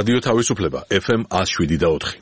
რადიო თავისუფლება FM 107.4.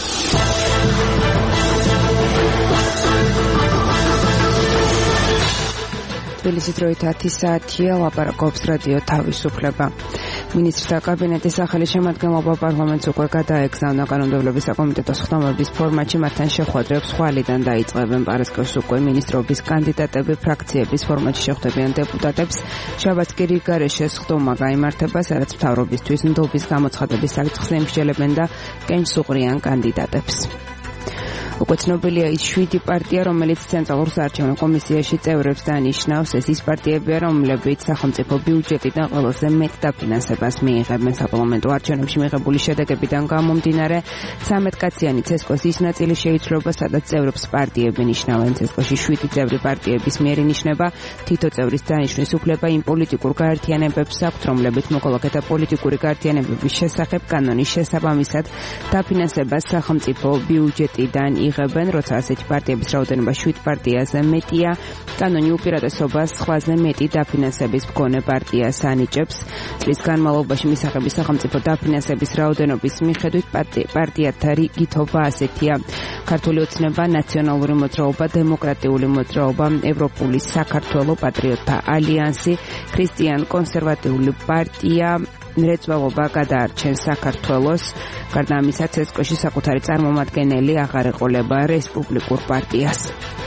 თბილისის დროით 10 საათია, ლაპარაკობს რადიო თავისუფლება. მინისტრთა კაბინეტის ახალი შემადგენლობა პარლამენტს უკვე გადაეგზავნა კანონმდებლობის საკომიტეტოს ხდომების ფორმატში, მათთან შეხვედრებს ხვალიდან დაიწყებენ. პარასკევს უკვე მინისტრობის კანდიდატები ფრაქციების ფორმატში შეხვდებიან დეპუტატებს. შაბათს კი რიგგარეშეს ხდომა გაიმართება, სადაც მთავრობისთვის ნდობის გამოცხადების საკითხს ემსჯელებენ და კენჭს უყრიან კანდიდატებს. უკვე ცნობილია ის 7 პარტია, რომელიც ცენტრალურ საარჩევნო კომისიაში წევრებს დანიშნავს. ეს ის პარტიებია, რომლებიც სახელმწიფო ბიუჯეტიდან ყველაზე მეტ დაფინანსებას მიიღებენ. საპარლამენტო არჩევნებში მიღებული შედეგებიდან გამომდინარე, 13-კაციანი ცესკოს ის ნაწილი შეიცვლება, სადაც წევრებს პარტიები ნიშნავენ. ცესკოში 7 წევრი პარტიების მიერ ინიშნება. თითო წევრის დანიშვნის უფლება იმ პოლიტიკურ გაერთიანებებს აქვთ, რომლებიც მოქალაქეთა პოლიტიკური გაერთიანებების შესახებ კანონის შესაბამისად დაფინანსებას სახელმწიფო ბიუჯეტიდან იღებენ. როცა ასეთი პარტიების რაოდენობა 7 პარტიაზე მეტია, კანონი უპირატესობას სხვაზე მეტი დაფინანსების მქონე პარტიას ანიჭებს. წლის განმავლობაში მისაღების სახელმწიფო დაფინანსების რაოდენობის მიხედვით პარტიათა რიგითობა ასეთია: ქართული ოცნება, ნაციონალური მოძრაობა, დემოკრატიული მოძრაობა, ევროპული საქართველო, პატრიოტთა ალიანსი, ქრისტიან-კონსერვატიული პარტია, მრეწველობა გადაარჩენს საქართველოს. გარდა ამისა, ცესკოში საკუთარი წარმომადგენელი აღარ ეყოლება რესპუბლიკურ პარტიას.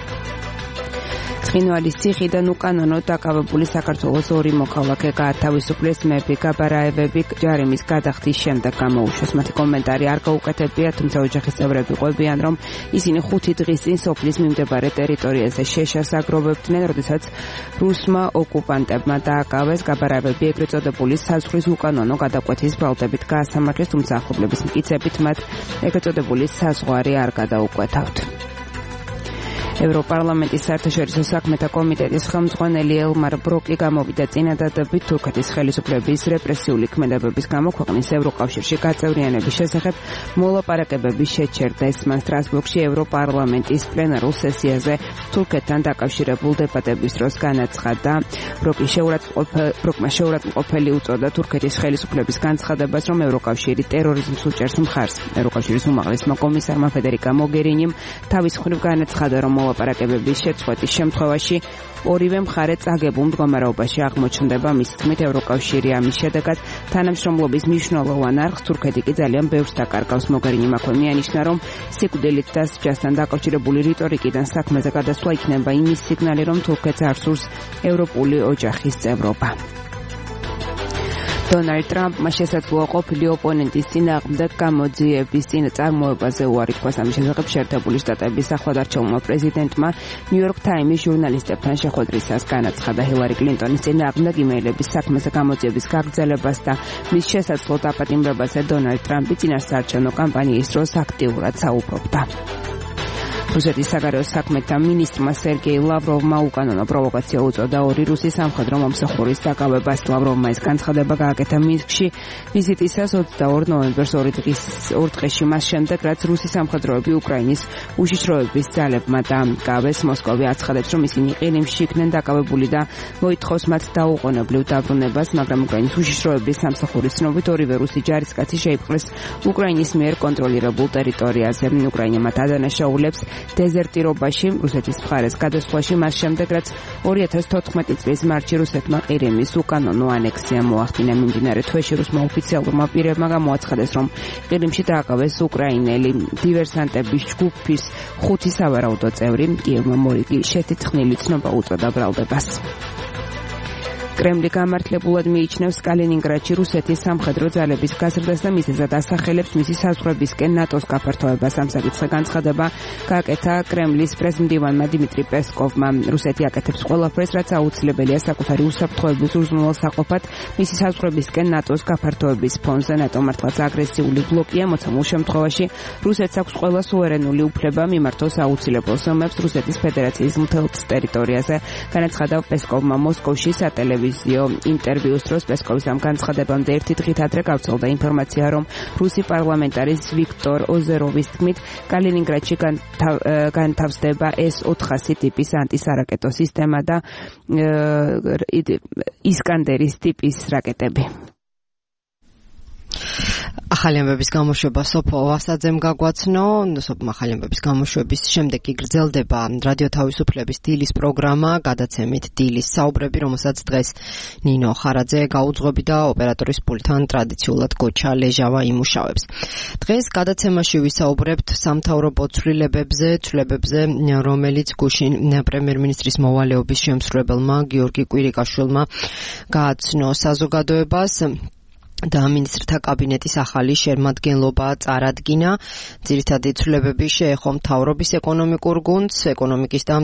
ცხინვალის ციხიდან უკანონოდ დაკავებული საქართველოს 2 მოქალაქე გაათავისუფლეს. მეფე გაბარაევები ჯარიმის გადახდის შემდეგ გამოუშვეს. მათი კომენტარი არ გაუკეთებია, თუმცა ოჯახის წევრები ყვებიან, რომ ისინი 5 დღის წინ სოფლის მიმდებარე ტერიტორიაზე შეშას აგროვებდნენ, როდესაც რუსმა ოკუპანტებმა დააკავეს. გაბარაევები ეგრეთ წოდებული საზღვრის უკანონო გადაკვეთის ბრალდებით გაასამართლეს, თუმცა ახლობლების მტკიცებით მათ ეგრეთ წოდებული საზღვარი არ გადაუკვეთავთ. ევროპარლამენტის საერთაშორისო საქმეთა კომიტეტის ხელმძღვანელი ელმარ ბროკი გამოვიდა წინადადებით თურქეთის ხელისუფლების რეპრესიული ქმედებების გამო ქვეყნის ევროკავშირში გაწევრიანების შესახებ მოლაპარაკებები შეჩერდეს. მან სტრასბურგში ევროპარლამენტის პლენარულ სესიაზე თურქეთთან დაკავშირებულ დებატების დროს განაცხადა. ბროკმა შეურაცხმყოფელი უწოდა თურქეთის ხელისუფლების განცხადებას, რომ ევროკავშირი ტერორიზმს უჭერს მხარს. ევროკავშირის უმაღლესმა კომისარმა ფედერიკა მოგერინიმ თავის მხრივ განაცხადა, რომ ლაპარაკებების შეწყვეტის შემთხვევაში ორივე მხარე წაგებულ მდგომარეობაში აღმოჩნდება. მის თქმით, ევროკავშირი ამის შედეგად თანამშრომლობის მნიშვნელოვან არხს, თურქეთი კი ძალიან ბევრს დაკარგავს. მოგერინიმ აქვე მიანიშნა, რომ სიკვდილით და სჯასთან დაკავშირებული რიტორიკიდან საქმეზე გადასვლა იქნება იმის სიგნალი, რომ თურქეთს არ სურს ევროპული ოჯახის წევრობა. დონალდ ტრამპმა შესაძლოა ყოფილი ოპონენტის წინააღმდეგ გამოძიების წარმოებაზე უარი თქვას. ამის შესახებ შეერთებული შტატების ახლადარჩეულმა პრეზიდენტმა ნიუ-იორკ ტაიმის ჟურნალისტებთან შეხვედრისას განაცხადა. ჰილარი კლინტონის წინააღმდეგ იმეილების საქმეზე გამოძიების გაგრძელებას და მის შესაძლო დაპატიმრებაზე დონალდ ტრამპი წინასაარჩევნო კამპანიის დროს აქტიურად საუბრობდა. რუსეთის საგარეო საქმეთა მინისტრმა სერგეი ლავროვმა უკანონო პროვოკაცია უწოდა 2 რუსი სამხედრო მომსახურის დაკავებას. ლავროვმა ეს განცხადება გააკეთა მინსკში ვიზიტისას 22 ნოემბერს 2 დღეში მას შემდეგ, რაც რუსი სამხედროები უკრაინის უშიშროების ძალებმა დაამკავეს. მოსკოვი აცხადებს, რომ ისინი ყირიმში იქნენ დაკავებული და მოითხოვს მათ დაუყოვნებლივ დაბრუნებას, მაგრამ უკრაინის უშიშროების სამსახურის ცნობით ორივე რუსი ჯარისკაცი შეიპყრეს უკრაინის მიერ კონტროლირებულ ტერიტორიაზე. უკრაინა მათ ადანაშაულებს დეზერტირობაში, რუსეთის მხარეს გადასვლაში, მას შემდეგ, რაც 2014 წლის მარტში რუსეთმა ყირიმის უკანონო ანექსია მოახდინა. მიმდინარე თვეში რუსმა ოფიციალურმა პირებმა გამოაცხადეს, რომ ყირიმში დააკავეს უკრაინელი დივერსანტების ჯგუფის 5 სავარაუდო წევრი. კიევმა მორიგი შეთითქმული ცნობა უწოდა ბრალდებას. კრემლი გამართლებულად მიიჩნევს კალინინგრადში რუსეთის სამხედრო ძალების გაზრდას და მიზეზად ასახელებს მისი საზღვრებისკენ ნატოს გაფართოებას. ამ საკითხზე განცხადება გააკეთა კრემლის პრეზიდენტმა დიმიტრი პესკოვმა. რუსეთი აკეთებს ყველაფერს, რაც აუცილებელია საკუთარი უსაფრთხოების უზრუნველსაყოფად მისი საზღვრებისკენ ნატოს გაფართოების ფონზე. ნატო მართლაც აგრესიული ბლოკია, მოცემულ შემთხვევაში რუსეთს აქვს ყველა სუვერენული უფლება მიმართოს აუცილებელ ზომებს რუსეთის ფედერაციის მთელ ტერიტორიაზე. განაცხადა პესკოვმა მოსკოვში სატელევიზიო ინტერვიუს დროს. პესკოვის ამ განცხადებამდე 1 დღით ადრე გავრცელდა ინფორმაცია, რომ რუსი პარლამენტარის ვიქტორ ოზეროვის თქმით, კალინინგრადში განთავსდება S-400 ტიპის ანტისარაკეტო სისტემა და ისკანდერის ტიპის რაკეტები. ახალი ამბების გამოშვება სოფო ვასაძემ გაგვაცნო. ახალი ამბების გამოშვების შემდეგ კი გრძელდება რადიო თავისუფლების დილის პროგრამა გადაცემით დილის საუბრები, რომელსაც დღეს ნინო ხარაძე გაუძღვები და ოპერატორის პულტთან ტრადიციულად გოჩა ლეჟავა იმუშავებს. დღეს გადაცემაში ვისაუბრებთ სამთავრობო ცვლილებებზე, რომელიც გუშინ პრემიერ-მინისტრის მოვალეობის შემსრულებელმა გიორგი კვირიკაშვილმა გააცნო საზოგადოებას და მინისტრთა კაბინეტის ახალი შემადგენლობა წარადგინა. ძირითადი ცვლილებები შეეხო მთავრობის ეკონომიკურ გუნდს, ეკონომიკის და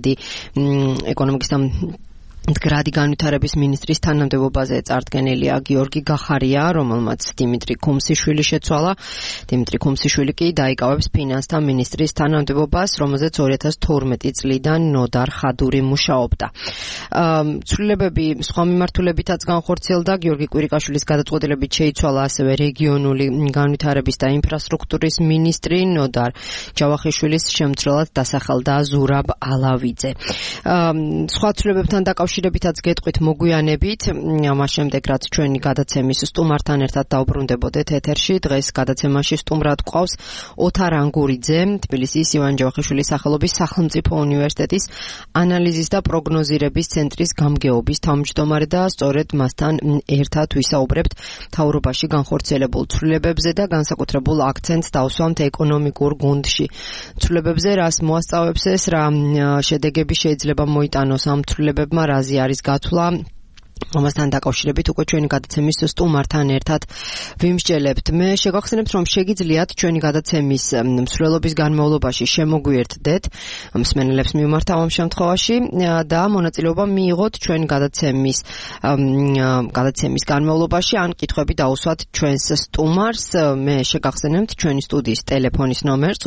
მდგრადი განვითარების მინისტრის თანამდებობაზე წარდგენილია გიორგი გახარია, რომელმაც დიმიტრი ქუმსიშვილი შეცვალა. დიმიტრი ქუმსიშვილი კი დაიკავებს ფინანსთა მინისტრის თანამდებობას, რომელზეც 2012 წლიდან ნოდარ ხადური მუშაობდა. ცვლილებები სხვა მიმართულებითაც განხორციელდა. გიორგი კვირიკაშვილის გადაწყვეტილებით შეიცვალა ასევე რეგიონული განვითარების და ინფრასტრუქტურის მინისტრი. ნოდარ ჯავახიშვილის შემცვლელად დასახელდა ზურაბ ალავიძე. სხვა ცვლილებებთან დაკავშირებითაც გეტყვით მოგვიანებით, ამას შემდეგ რაც ჩვენი გადაცემის სტუმართან ერთად დაუბრუნდებოდეთ ეთერში, დღეს გადაცემაში სტუმრად გვყავს ოთარ ანგურიძე, თბილისის ივან ჯავახიშვილის სახელობის სახელმწიფო უნივერსიტეტის ანალიზის და პროგნოზირების ცენტრის გამგეობის თავმჯდომარე და სწორედ მასთან ერთად ვისაუბრებთ მთავრობაში განხორციელებულ ცვლილებებზე და განსაკუთრებულ აქცენტს დავსვამთ ეკონომიკურ გუნდში. ცვლილებებზე რას მოასწავებს ეს, რა შედეგები შეიძლება მოიტანოს ამ ცვლილებებმა, რაზე არის გათვლა, ამასთან დაკავშირებით უკვე ჩვენი გადაცემის სტუმართან ერთად ვიმსჯელებთ. მე შეგახსენებთ, რომ შეგიძლიათ ჩვენი გადაცემის მსვლელობის განმავლობაში შემოგვიერთდეთ, მსმენელებს მიმართავ ამ შემთხვევაში და მონაწილეობა მიიღოთ ჩვენი გადაცემის განმავლობაში, ან კითხვები დაუსვათ ჩვენს სტუმარს. მე შეგახსენებთ ჩვენი სტუდიის ტელეფონის ნომერს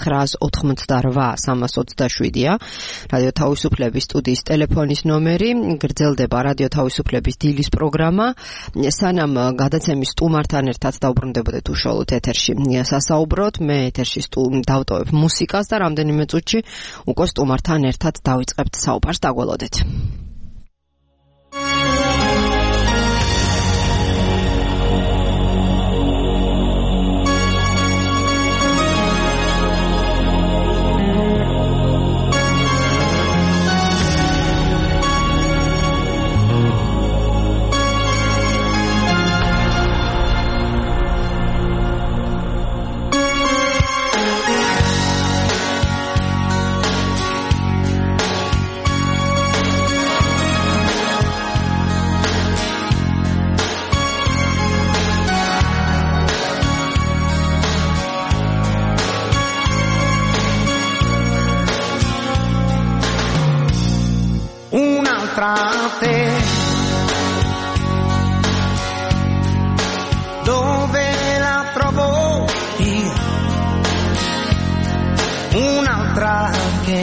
2988327-ია. რადიო თავისუფლების სტუდიის ტელეფონის ნომერი. გრძელდება რადიო თავისუფლების დილის პროგრამა. სანამ გადაცემის სტუმართან ერთად დავბრუნდებოდეთ უშუალოდ ეთერში სასაუბროთ, მე ეთერში დავტოვებ მუსიკას და რამდენიმე წუთში უკვე სტუმართან ერთად დავიწყებთ საუბარს. დაგველოდეთ. Dove la trovo io? Un'altra che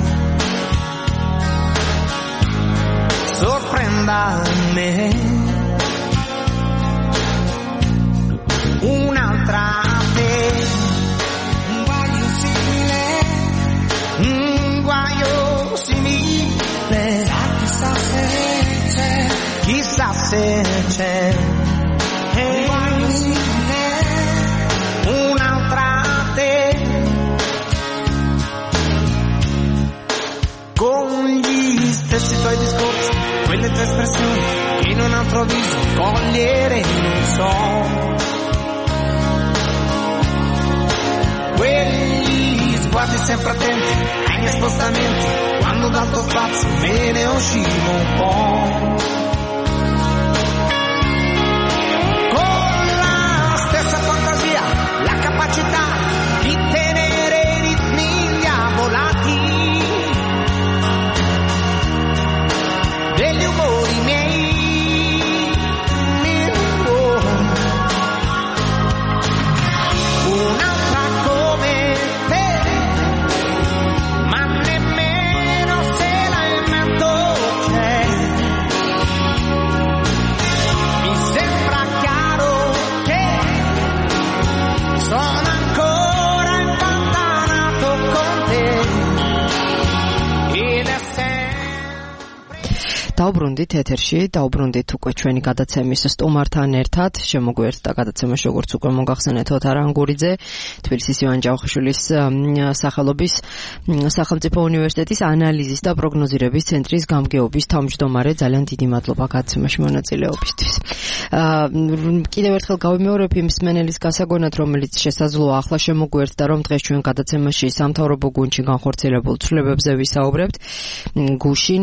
sorprenda me. Un'altra te, un guaio simile, chissà se c'è un'altra te, con gli stessi tuoi discorsi, quelle tue espressioni che in un altro viso cogliere non so, quegli sguardi sempre attenti ai miei spostamenti, quando dal tuo spazio me ne uscivo un po'. La capacità di tenere i ritmi indiavolati degli umori miei, un'altra come te, ma nemmeno se la invento c'è, დავბრუნდით ეთერში, დავბრუნდით უკვე ჩვენი გადაცემის სტუმართან ერთად. შემოგვიერთდა გადაცემაში, როგორც უკვე მოგახსენეთ, ოთარ ანგურიძე, თბილისის ივან ჯავახიშვილის სახელობის სახელმწიფო უნივერსიტეტის ანალიზის და პროგნოზირების ცენტრის გამგეობის თავმჯდომარე. ძალიან დიდი მადლობა გადაცემაში მონაწილეობისთვის. კიდევ ერთხელ გავიმეორებ იმ მსმენელის გასაგონად, რომელიც შესაძლოა ახლა შემოგვიერთდა, რომ დღეს ჩვენ გადაცემაში სამთავრობო გუნდში განხორციელებულ ცვლილებებზე ვისაუბრებთ. გუშინ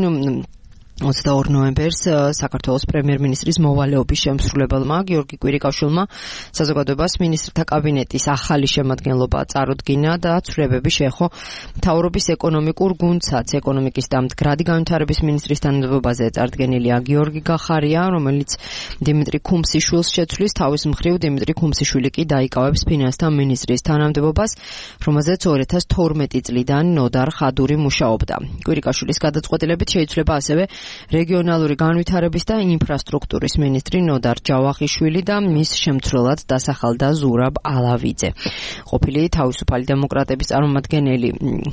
22 ნოემბერს საქართველოს პრემიერ-მინისტრის მოვალეობის შემსრულებელმა გიორგი კვირიკაშვილმა საზოგადოებას მინისტრთა კაბინეტის ახალი შემადგენლობა წარუდგინა და ცვლილებები შეეხო მთავრობის ეკონომიკურ გუნდსაც. ეკონომიკის და მდგრადი განვითარების მინისტრის თანამდებობაზე წარდგენილია გიორგი გახარია, რომელიც დიმიტრი ქუმსიშვილს შეცვლის. თავის მხრივ დიმიტრი ქუმსიშვილი კი დაიკავებს ფინანსთა მინისტრის თანამდებობას, რომელზეც 2012 წლიდან ნოდარ ხადური მუშაობდა. კვირიკაშვილის გადაწყვეტილებით შეიცვლება ასევე რეგიონალური განვითარების და ინფრასტრუქტურის მინისტრი ნოდარ ჯავახიშვილი და მის შემცვლელად დასახელდა ზურაბ ალავიძე. ყოფილი თავისუფალი დემოკრატების წარმომადგენელი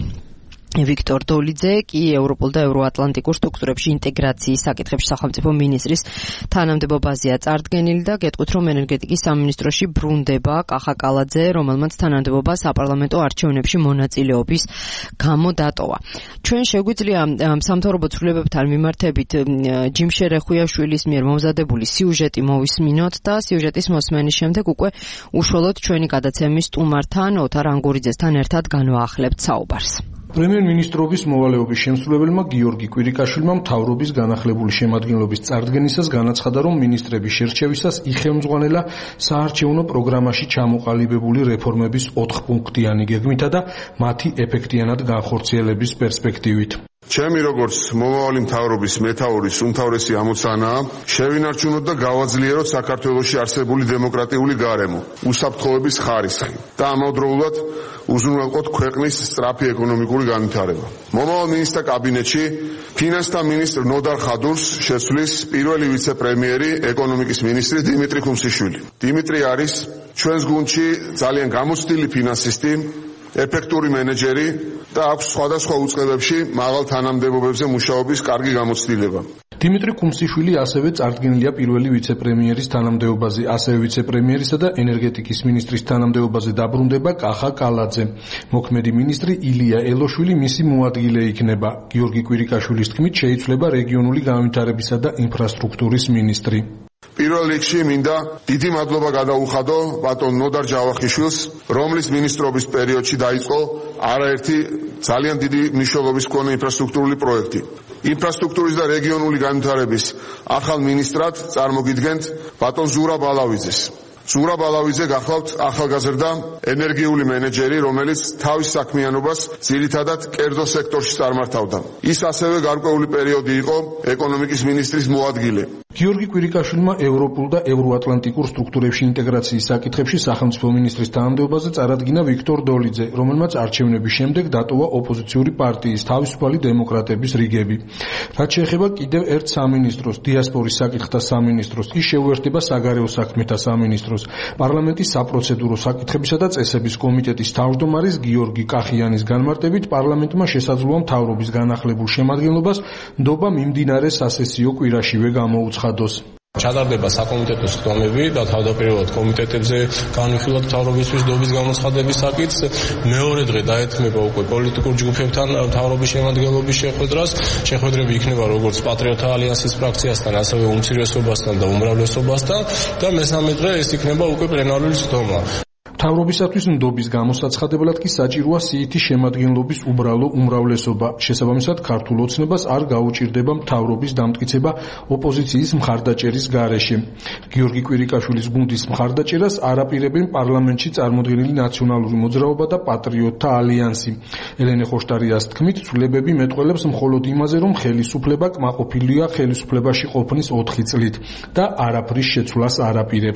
ვიქტორ დოლიძე კი ევროპულ და ევროატლანტიკურ სტრუქტურებში ინტეგრაციის საკითხებში სახელმწიფო მინისტრის თანამდებობაზეა წარდგენილი და გეტყვით, რომ ენერგეტიკის სამინისტროში ბრუნდება კახა კალაძე, რომელმაც თანამდებობა საპარლამენტო არჩევნებში მონაწილეობის გამო დატოვა. ჩვენ შეგვიძლია სამთავრობო ცვლილებებთან მიმართებით ჯიმ შერეხუიაშვილის მიერ მომზადებული სიუჟეტი მოვისმინოთ და სიუჟეტის მოსმენის შემდეგ უკვე უშუალოდ ჩვენი გადაცემის სტუმართან ოთარ ანგურიძესთან ერთად განვაახლებთ საუბარს. პრემიერ-მინისტრობის მოვალეობის შემსრულებელმა გიორგი კვირიკაშვილმა მთავრობის განახლებული შემადგენლობის წარდგენისას განაცხადა, რომ მინისტრების შერჩევისას იხელმძღვანელა საარჩევნო პროგრამაში ჩამოყალიბებული რეფორმების 4-პუნქტიანი გეგმითა და მათი ეფექტიანად განხორციელების პერსპექტივით. ჩემი როგორც მომავალი მთავრობის მეთაურის უმთავრესი ამოცანაა შევინარჩუნოთ და გავაძლიეროთ საქართველოში არსებული დემოკრატიული გარემო, უსაფრთხოების ხარისხი და ამავდროულად უზრუნველყოთ ქვეყნის სწრაფი ეკონომიკური განვითარება. მომავალ მინისტრთა კაბინეტში ფინანსთა მინისტრ ნოდარ ხადურს შეცვლის პირველი ვიცე-პრემიერი ეკონომიკის მინისტრი დიმიტრი ქუმსიშვილი. დიმიტრი არის ჩვენს გუნდში ძალიან გამოცდილი ფინანსისტი, ეფექტური მენეჯერი და აქვს სხვადასხვა უწყებებში მაღალ თანამდებობებზე მუშაობის კარგი გამოცდილება. დიმიტრი ქუმსიშვილი ასევე წარდგენილია პირველი ვიცე-პრემიერის თანამდებობაზე, ასევე ვიცე-პრემიერისა და ენერგეტიკის მინისტრის თანამდებობაზე დაბრუნდება კახა კალაძე. მოქმედი მინისტრი ილია ელოშვილი მისი მოადგილე იქნება. გიორგი კვირიკაშვილის თქმით შეიცვლება რეგიონული განვითარებისა და ინფრასტრუქტურის მინისტრი. პირველ რიგში მინდა დიდი მადლობა გადაუხადო ბატონ ნოდარ ჯავახიშვილს, რომლის მინისტრობის პერიოდში დაიწყო არაერთი ძალიან დიდი მნიშვნელობის მქონე ინფრასტრუქტურული პროექტი. ინფრასტრუქტურის და რეგიონული განვითარების ახალ მინისტრად წარმოგიდგენთ ბატონ ზურაბ ალავიძეს. ზურაბ ალავიძე გახლავთ ახალგაზრდა ენერგიული მენეჯერი, რომელიც თავის საქმიანობას ძირითადად კერძო სექტორში წარმართავდა. ის ასევე გარკვეული პერიოდი იყო ეკონომიკის მინისტრის მოადგილე. გიორგი კვირიკაშვილმა ევროპულ და ევროატლანტიკურ სტრუქტურებში ინტეგრაციის საკითხებში სახელმწიფო მინისტრის თანამდებობაზე წარადგინა ვიქტორ დოლიძე, რომელმაც არჩევნების შემდეგ დატოვა ოპოზიციური პარტიის თავისუფალი დემოკრატების რიგები. რაც შეეხება კიდევ ერთ სამინისტროს, დიასპორის საკითხთა სამინისტროს, ის შეუერთდება საგარეო საქმეთა სამინისტროს, პარლამენტის საპროცედურო საკითხებისა და წესების კომიტეტის თავმჯდომარის გიორგი კახიანის განმარტებით პარლამენტმა შესაძლოა მთავრობის განახლებულ შემადგენლობას ნდობა მიმდინარე სასესიო კვირაშივე გამოუცხადოს. ჩატარდება საკომიტეტო სხდომები და თავდაპირველად კომიტეტებზე განვიხილოთ მთავრობისთვის ნდობის გამოცხადების საკითხს. მეორე დღე დაეთმება უკვე პოლიტიკურ ჯგუფებთან მთავრობის შემადგენლობის შეხვედრას. შეხვედრები იქნება როგორც პატრიოტთა ალიანსის ფრაქციასთან, ასევე უმცირესობასთან და უმრავლესობასთან და მესამე დღე ეს იქნება უკვე პლენარული სხდომა. მთავრობისათვის ნდობის გამოსაცხადებლად კი საჭიროა სიითი შემადგენლობის უბრალო უმრავლესობა. შესაბამისად, ქართულ ოცნებას არ გაუჭირდება მთავრობის დამტკიცება ოპოზიციის მხარდაჭერის გარეშე. გიორგი კვირიკაშვილის გუნდის მხარდაჭერას არაპირებენ პარლამენტში წარმოდგენილი ნაციონალური მოძრაობა და პატრიოტთა ალიანსი. ელენე ხოშტარიას თქმით, ცვლილებები მეტყველებს მხოლოდ იმაზე, რომ ხელისუფლება კმაყოფილია ხელისუფლებაში ყოფნის 4 წლით და არაფრის შეცვლას არაპირებს.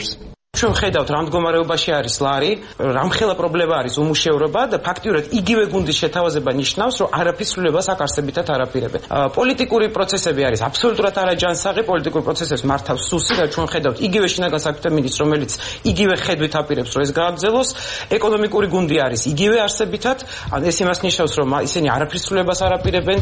ჩვენ ხედავთ რა მდგომარეობაში არის ლარი, რამხელა პრობლემა არის უმუშევრობა და ფაქტიურად იგივე გუნდის შეთავაზება ნიშნავს, რომ არაფრის ცვლილებას აქ არსებითად არაპირებენ. პოლიტიკური პროცესები არის აბსოლუტურად არაჯანსაღი, პოლიტიკური პროცესებს მართავს სუსი და ჩვენ ხედავთ იგივე შინაგან საქმეთა მინისტრს, რომელიც იგივე ხედვით აპირებს, რომ ეს გააგრძელოს. ეკონომიკური გუნდი არის იგივე არსებითად, ეს იმას ნიშნავს, რომ ისინი არაფრის ცვლილებას არაპირებენ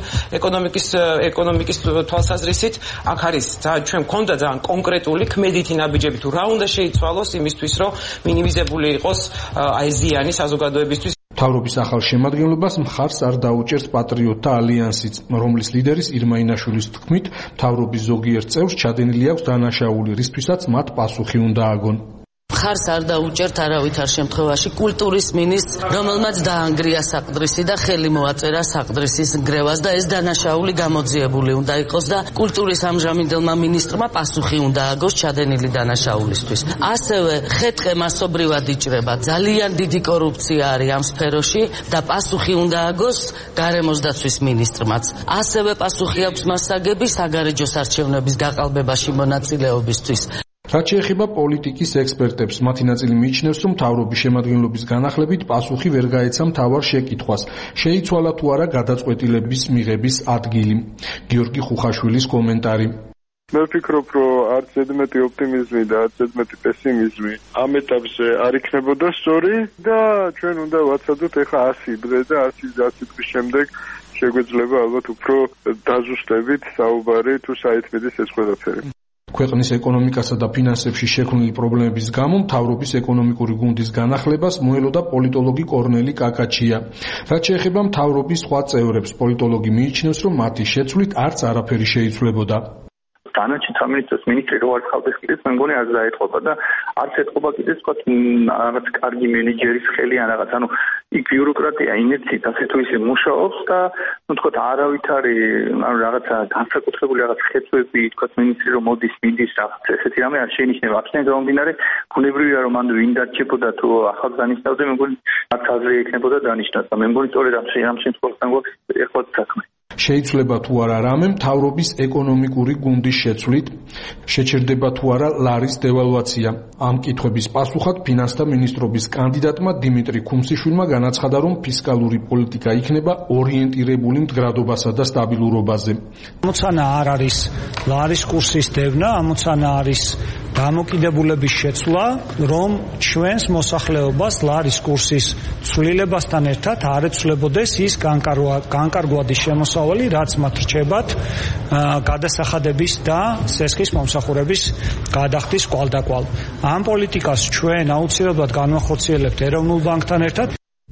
ეკონომიკის თვალსაზრისით. აქ არის ჩვენ მქონდა ძალიან კონკრეტული ქმედითი ნაბიჯები თუ რა უნდა შეიცვალოს იმისთვის, რომ მინიმიზებული იყოს აი ზიანი საზოგადოებისთვის. მთავრობის ახალ შემადგენლობას მხარს არ დაუჭერს პატრიოტთა ალიანსიც, რომლის ლიდერის ირმა ინაშვილის თქმით, მთავრობის ზოგიერთ წევრს ჩადენილი აქვს დანაშაული, რისთვისაც მათ პასუხი უნდა აგონ. მხარს არ დაუჭერთ არავითარ შემთხვევაში კულტურის მინისტრს, რომელმაც დაანგრია საყდრისი და ხელი მოაწერა საყდრისის ნგრევას და ეს დანაშაული გამოძიებული უნდა იყოს და კულტურის ამჟამინდელმა მინისტრმა პასუხი უნდა აგოს ჩადენილი დანაშაულისთვის. ასევე ხეთყე მასობრივად იჭრება, ძალიან დიდი კორუფცია არის ამ სფეროში და პასუხი უნდა აგოს გარემოს დაცვის მინისტრმაც. ასევე პასუხი აქვს მასაგები საგარეჯოს არჩევნების გაყალბებაში მონაწილეობისთვის. რაც შეეხება პოლიტიკის ექსპერტებს, მათი ნაწილი მიიჩნევს, რომ მთავრობის შემადგენლობის განახლებით პასუხი ვერ გაეცა მთავარ შეკითხვას. შეიცვალა თუ არა გადაწყვეტილების მიღების ადგილი. გიორგი ხუხაშვილის კომენტარი. მე ვფიქრობ, რომ არც ზედმეტი ოპტიმიზმი და არც ზედმეტი პესიმიზმი ამ ეტაპზე არ იქნებოდა სწორი და ჩვენ უნდა ვაცადოთ ეხა 100 დღე და 100 დღის შემდეგ შეგვეძლება ალბათ უფრო დაზუსტებით საუბარი თუ საითმედის ეს ყველაფერი. ქვეყნის ეკონომიკასა და ფინანსებში შექმნილი პრობლემების გამო მთავრობის ეკონომიკური გუნდის განახლებას მოელოდა პოლიტოლოგი კორნელი კაკაჩია. რაც შეეხება მთავრობის სხვა წევრებს, პოლიტოლოგი მიიჩნევს, რომ მათი შეცვლით არც არაფერი შეიცვლებოდა. დანარჩენ სამინისტროს მინისტრი რო არ ხავდეს კიდეც მე მგონი არ დაეთყობა და არც ეთყობა კიდეც თქვა რაღაც კარგი მენეჯერის ხელი ან რაღაც ანუ იქ ბიუროკრატია ინერცია ასე თუ ისე მუშაობს და ну თქვა არავითარი ანუ რაღაცა განსაკუთრებული რაღაც ხეთვები თქვა მინისტრი რომ მოდის მიდის რაღაც ესეთი რამე არ შეინიშნება აქედან გამომდინარე ბუნებრივია რომ მანდ ვინ დარჩებოდა თუ ახალ დანიშნავდა მე მგონი აქ აზრი ექნებოდა დანიშნავს და მე მგონი სწორედ ამ შემთხვევაში გვაქვს ეხლა საქმე. შეიცვლება თუ არა რამე მთავრობის ეკონომიკური გუნდის შეცვლით, შეჩერდება თუ არა ლარის დევალვაცია. ამ კითხვების პასუხად ფინანსთა მინისტრობის კანდიდატმა დიმიტრი ქუმსიშვილმა განაცხადა, რომ ფისკალური პოლიტიკა იქნება ორიენტირებული მდგრადობასა და სტაბილურობაზე. ამოცანა არ არის ლარის კურსის დევნა, ამოცანა არის დამოკიდებულების შეცვლა, რომ ჩვენს მოსახლეობას ლარის კურსის ცვლილებასთან ერთად არ ეცვლებოდეს ის განკარგვადი შემოსავალი, რაც მათ რჩებათ გადასახადების და სესხის მომსახურების გადახდის კვალდაკვალ. ამ პოლიტიკას ჩვენ აუცილებლად განვახორციელებთ ეროვნულ ბანკთან ერთად.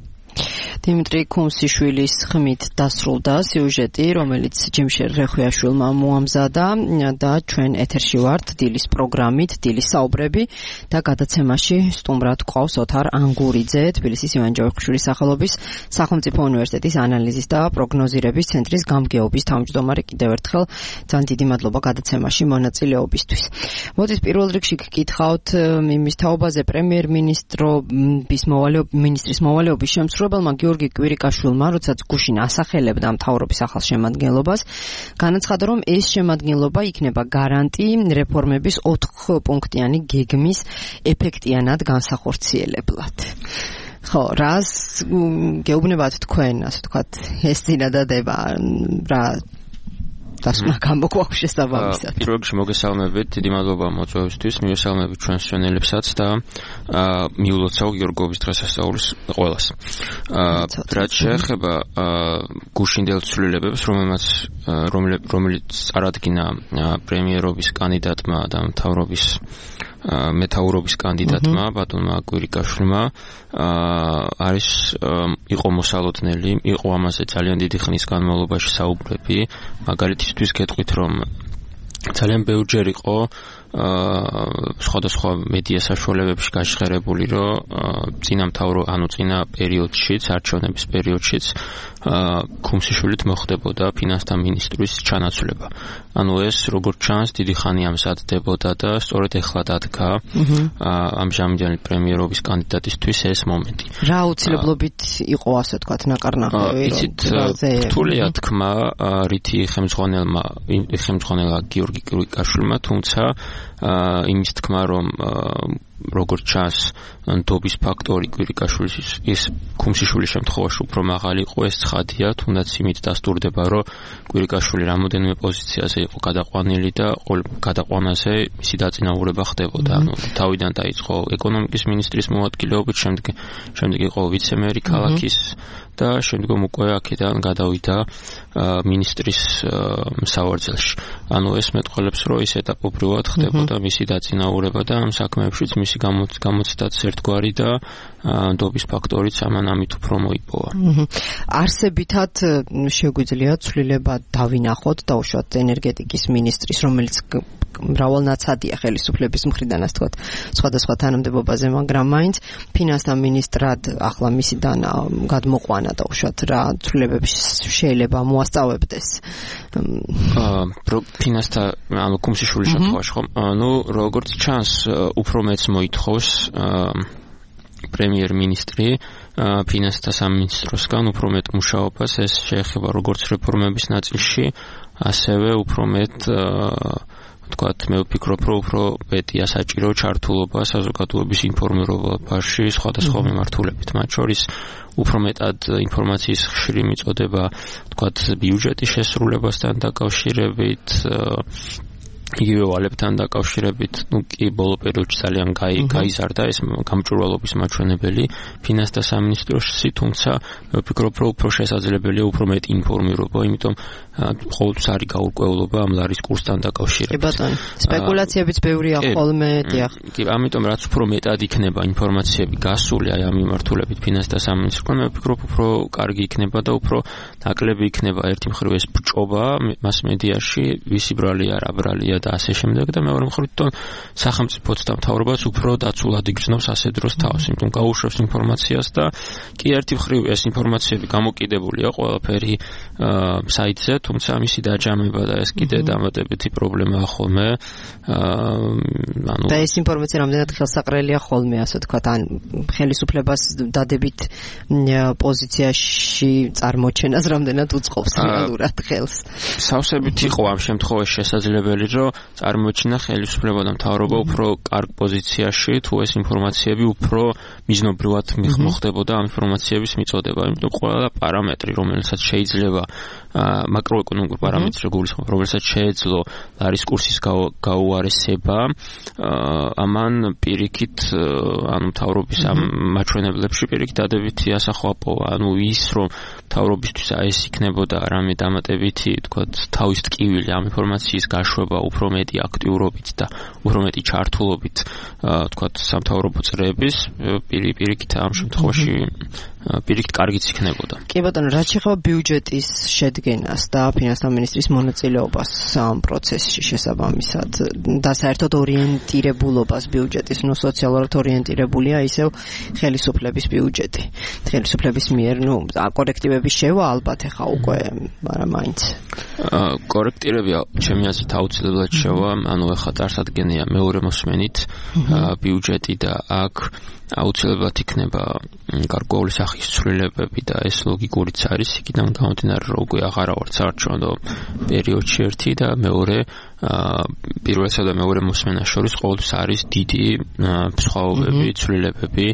დიმიტრი ქუმსიშვილის ხმით დასრულდა სიუჟეტი, რომელიც ჯიმშერ რეხვიაშვილმა მოამზადა და ჩვენ ეთერში ვართ დილის პროგრამით, დილის საუბრები და გადაცემაში სტუმრად გვყავს ოთარ ანგურიძე, თბილისის ივან ჯავახიშვილის სახელობის სახელმწიფო უნივერსიტეტის ანალიზის და პროგნოზირების ცენტრის გამგეობის თავმჯდომარე. კიდევ ერთხელ ძალიან დიდი მადლობა გადაცემაში მონაწილეობისთვის. მოდით პირველ რიგში გკითხავთ იმის თაობაზე პრემიერ-მინისტრის მოვალეობის შემსრულებელმა გიორგი კვირიკაშვილმა, როდესაც გუშინ ასახელებდა მთავრობის ახალ შემადგენლობას, განაცხადა, რომ ეს შემადგენლობა იქნება გარანტი რეფორმების 4 პუნქტიანი გეგმის ეფექტიანად განსახორციელებლად. ხო, რას გეუბნებათ თქვენ, ასე ვთქვათ, ეს წინადადება რა დასმა გამოგვაქვს შესაბამისად. პირველ რიგში მოგესალმებით, დიდი მადლობა მოწვევისთვის, მივესალმებით ჩვენს ჩვენელებსაც და მიულოცავ გიორგოვის დღესასწაულის ყველას. რაც შეეხება გუშინდელ ცვლილებებს, რომელიც წარადგინა პრემიერობის კანდიდატმა და მთავრობის მეთაურობის კანდიდატმა ბატონმა კვირიკაშვილმა იყო მოსალოდნელი, იყო ამაზე ძალიან დიდი ხნის განმავლობაში საუბრები, მაგალითისთვის გეტყვით, რომ ძალიან ბევრჯერ იყო სხვადასხვა მედია საშუალებებში გაჟღერებული, რომ წინა პერიოდშიც, არჩევნების პერიოდშიც ქუმსიშვილით მოხდებოდა ფინანსთა მინისტრის ჩანაცვლება. ანუ ეს როგორც ჩანს, დიდი ხანი ამზადდებოდა და სწორედ ეხლა დადგა ამჟამინდელი პრემიერობის კანდიდატისთვის ეს მომენტი. რა აუცილებლობით იყო ასე ვთქვათ ნაკარნახევი? იცით, რთულია თქმა, რითი ხელმძღვანელა გიორგი კვირიკაშვილმა, თუმცა იმის თქმა, რომ როგორც ჩანს ნდობის ფაქტორი კვირიკაშვილის ის ქუმსიშვილის შემთხვევაში უფრო მაღალი იყო ეს ცხადია თუნდაც იმით დასტურდება რომ კვირიკაშვილი რამოდენიმე პოზიციაზე იყო გადაყვანილი და ყოველ გადაყვანაზე მისი დაწინაურება ხდებოდა ანუ თავიდან დაიწყო ეკონომიკის მინისტრის მოადგილეობით შემდეგ იყო ვიცე-მერი ქალაქის და შემდგომ უკვე აქედან გადავიდა მინისტრის მსავარძელში. ანუ ეს მეტყველებს რომ ის ეტაპობრივად ხდებოდა მისი დაწინაურება და ამ საქმეებშიც მისი გამოცდაც ერთგვარი და ნდობის ფაქტორიც ამან ამით უფრო მოიპოვა. არსებითად შეგვიძლია ცვლილება დავინახოთ დაუშვათ ენერგეტიკის მინისტრის რომელიც მრავალნაცადია ხელისუფლების მხრიდან ასე ვთქვათ სხვადასხვა თანამდებობაზე მაგრამ მაინც ფინანსთა მინისტრად ახლა მისიდან გადმოყვანა დაუშვათ რა ცვლილებებს შეიძლება მოასწავებდეს ფინანსთა ანუ ქუმსიშვილის შემთხვევაში ხომ ну როგორც ჩანს უფრო მეც მოითხოვს პრემიერ-მინისტრი ფინანსთა სამინისტროსგან უფრო მეტ მუშაობას ეს შეეხება როგორც რეფორმების ნაწილში ასევე უფრო მეტ თქვათ მე ვფიქრობ რომ უფრო მეტია საჭირო ჩართულობა საზოგადოების ინფორმირებაში სხვადასხვა მიმართულებით მათ შორის უფრო მეტად ინფორმაციის ხშირი მიწოდება თქვათ ბიუჯეტის შესრულებასთან დაკავშირებით იგივე ვალებთან დაკავშირებით ნუ კი ბოლო პერიოდში ძალიან გაიზარდა ეს გამჭვირვალობის მაჩვენებელი ფინანსთა სამინისტროში თუმცა მე ვფიქრობ რომ უფრო შესაძლებელია უფრო მეტი ინფორმირება იმიტომ ყოველთვის არის გაურკვევლობა ამ ლარის კურსთან დაკავშირებით. ბატონო, სპეკულაციებიც ბევრია ხოლმე, დიახ. კი, ამიტომ რაც უფრო მეტად იქნება ინფორმაციები გასული აი ამ მიმართულებით ფინანსთა სამინისტროსთან, მე ვფიქრობ უფრო კარგი იქნება და უფრო ნაკლები იქნება ერთი მხრივ ეს ბჭობა მასმედიაში, ვისი ბრალია, რა ბრალია და ასე შემდეგ და მეორე მხრივ თვითონ სახელმწიფოც და მთავრობაც უფრო დაცულად იგრძნობს ასე დროს თავს, იმიტომ გაუშვებს ინფორმაციას და კი ერთი მხრივ ეს ინფორმაციები გამოკიდებულია ყველაფერი საიტზე თუმცა მისი დაჯამება და ეს კიდე დამატებითი პრობლემაა ხოლმე. და ეს ინფორმაცია რამდენად ხელსაყრელია ხოლმე, ასე ვთქვათ, ან ხელისუფლებას დადებით პოზიციაში წარმოჩენას რამდენად უწყობს რეალურად ხელს. სავსებით იყო ამ შემთხვევაში შესაძლებელი, რომ წარმოჩინა ხელისუფლება და მთავრობა უფრო კარგ პოზიციაში, თუ ეს ინფორმაციები უფრო მიზნობრივად მოხდებოდა ამ ინფორმაციების მიწოდება, იმიტომ ყველა პარამეტრი, რომელსაც შეიძლება მაკროეკონომიკური პარამეტრი გულისხმობს, რომელსაც შეეძლო ლარის კურსის გაუარესება, ამან პირიქით, ანუ მთავრობის ამ მაჩვენებლებში პირიქით დადებითი ასახვაპოა, ანუ ის რომ მთავრობისთვის ეს იქნებოდა რამე დამატებითი, თქვათ, თავის ტკივილი ამ ინფორმაციის გაშვება უფრო მეტი აქტიურობით და უფრო მეტი ჩართულობით, თქვათ, სამთავრობო წრეების პირიქით ამ შემთხვევაში პირიქით კარგიც იქნებოდა. კი ბატონო, რაც შეეხება ბიუჯეტის შედგენას და ფინანსთა მინისტრის მონაწილეობას ამ პროცესში შესაბამისად და საერთოდ ორიენტირებულობას ბიუჯეტის, ნუ სოციალურად ორიენტირებულია ისევ ხელისუფლების ბიუჯეტი. ხელისუფლების მიერ, ნუ კორექტივები შევა ალბათ ახლა უკვე, მაგრამ მაინც. კორექტირები ჩემი აზრით აუცილებლად შევა, ანუ ახლა წარსადგენია მეორე მოსმენით ბიუჯეტი და აქ აუცილებლად იქნება გარკვეული სახის ცვლილებები და ეს ლოგიკურიც არის იქიდან გამომდინარე რომ უკვე აღარა ვარ საარჩევნო პერიოდში ერთი და მეორე პირველსა და მეორე მოსმენას შორის ყოველთვის არის დიდი სხვაობები, ცვლილებები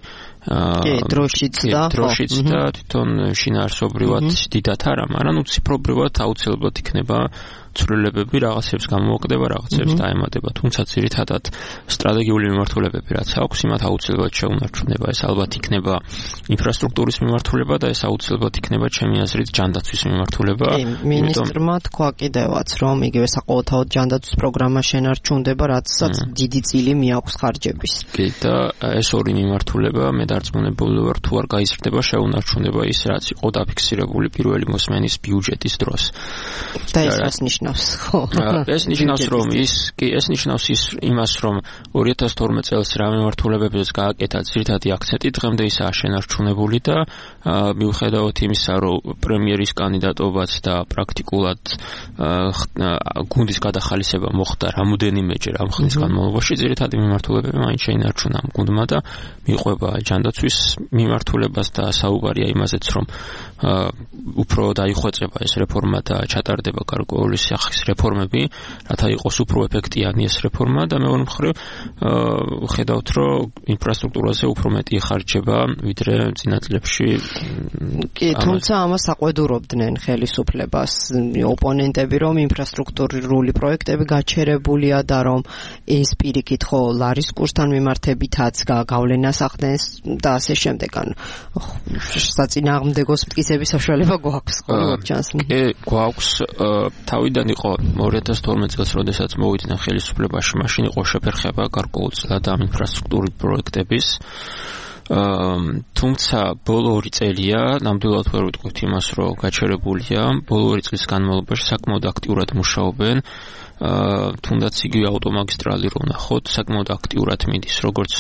დროშიც და თვითონ შინაარსობრივად დიდათ არა, მაგრამ ციფრობრივად აუცილებლად იქნება ცვლილებები რაღაცებს გამოვაკდება, რაღაცებს დაემატება, თუმცა ძირითადად სტრატეგიული მიმართულებები რაც აქვს, იმათ აუცილებლად შეუნარჩუნება. ეს ალბათ იქნება ინფრასტრუქტურის მიმართულება და ეს აუცილებლად იქნება ჩემი აზრით ჯანდაცვის მიმართულება. მინისტრმა თქვა კიდევაც, რომ იგივე საყოველთაოდ ჯანდაცვის პროგრამა შენარჩუნდება, რაცაც დიდი წილი მიაქვს ხარჯების. კი, და ეს ორი მიმართულება მე დარწმუნებული ვარ, თუ არ გაიზრდება, შეუნარჩუნება ის, რაც იყო დაფიქსირებული პირველი მოსმენის ბიუჯეტის დროს. და ეს რას ნიშნავს? ეს ნიშნავს რომ ეს ნიშნავს იმას რომ 2012 წელს რა მიმართულებებზეც გააკეთა ძირითადი აქცენტი დღემდე ისაა შენარჩუნებული და მიუხედავად იმისა რომ პრემიერის კანდიდატობაც და პრაქტიკულად გუნდის გადახალისება მოხდა რამოდენიმეჯერ ამ ხნის განმავლობაში ძირითადი მიმართულებები მაინც შეინარჩუნა ამ გუნდმა და მიყვება ჯანდაცვის მიმართულებას და საუბარია იმაზეც რომ უფრო დაიხვეწება ეს რეფორმა და ჩატარდება გარკვეული სახის რეფორმები, რათა იყოს უფრო ეფექტიანი ეს რეფორმა და მეორე მხრივ ხედავთ, რომ ინფრასტრუქტურაზე უფრო მეტი ეხარჯება, ვიდრე წინა წლებში. კი, თუმცა ამას აყვედურობდნენ ხელისუფლებას ოპონენტები, რომ ინფრასტრუქტურული პროექტები გაჩერებულია და რომ ეს პირიქით ხო ლარის კურსთან მიმართებითაც გავლენას ახდენს და ასე შემდეგ. ანუ საწინააღმდეგოს მტკიცების საშუალება გვაქვს, ხო, ჩანს? კი, გვაქვს. თავიდან იყო 2012 წელს, როდესაც მოვიდნენ ხელისუფლებაში, მაშინ იყო შეფერხება გარკვეულწილად ამ ინფრასტრუქტურული პროექტების. თუმცა ბოლო 2 წელია ნამდვილად ვერ ვიტყვით იმას, რომ გაჩერებულია. ბოლო 2 წლის განმავლობაში საკმაოდ აქტიურად მუშაობენ. თუნდაც იგივე ავტომაგისტრალი რო ნახოთ, საკმაოდ აქტიურად მიდის, როგორც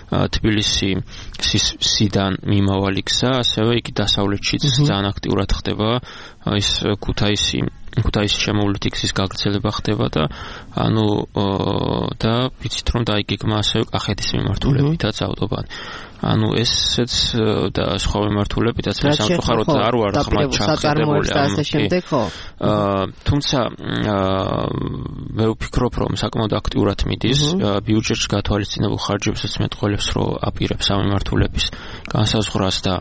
თბილისიდან მიმავალი გზა, ასევე იგი დასავლეთშიც ძალიან აქტიურად ხდება. ის ქუთაისის შემოვლითი გზის გაგრძელება ხდება და ანუ და ვიცით რომ დაიგეგმა ასევე კახეთის მიმართულებითაც ავტობანი. ანუ ესეც და სხვა მიმართულებითაც სამწუხაროდ არ ვარ ხმა ჩახედებული ასე შემდეგ ხო? თუმცა მე ვფიქრობ რომ საკმაოდ აქტიურად მიდის ბიუჯეტში გათვალისწინებულ ხარჯებსაც მეტყველებს რომ აპირებს ამ მიმართულების განსაზღვრას და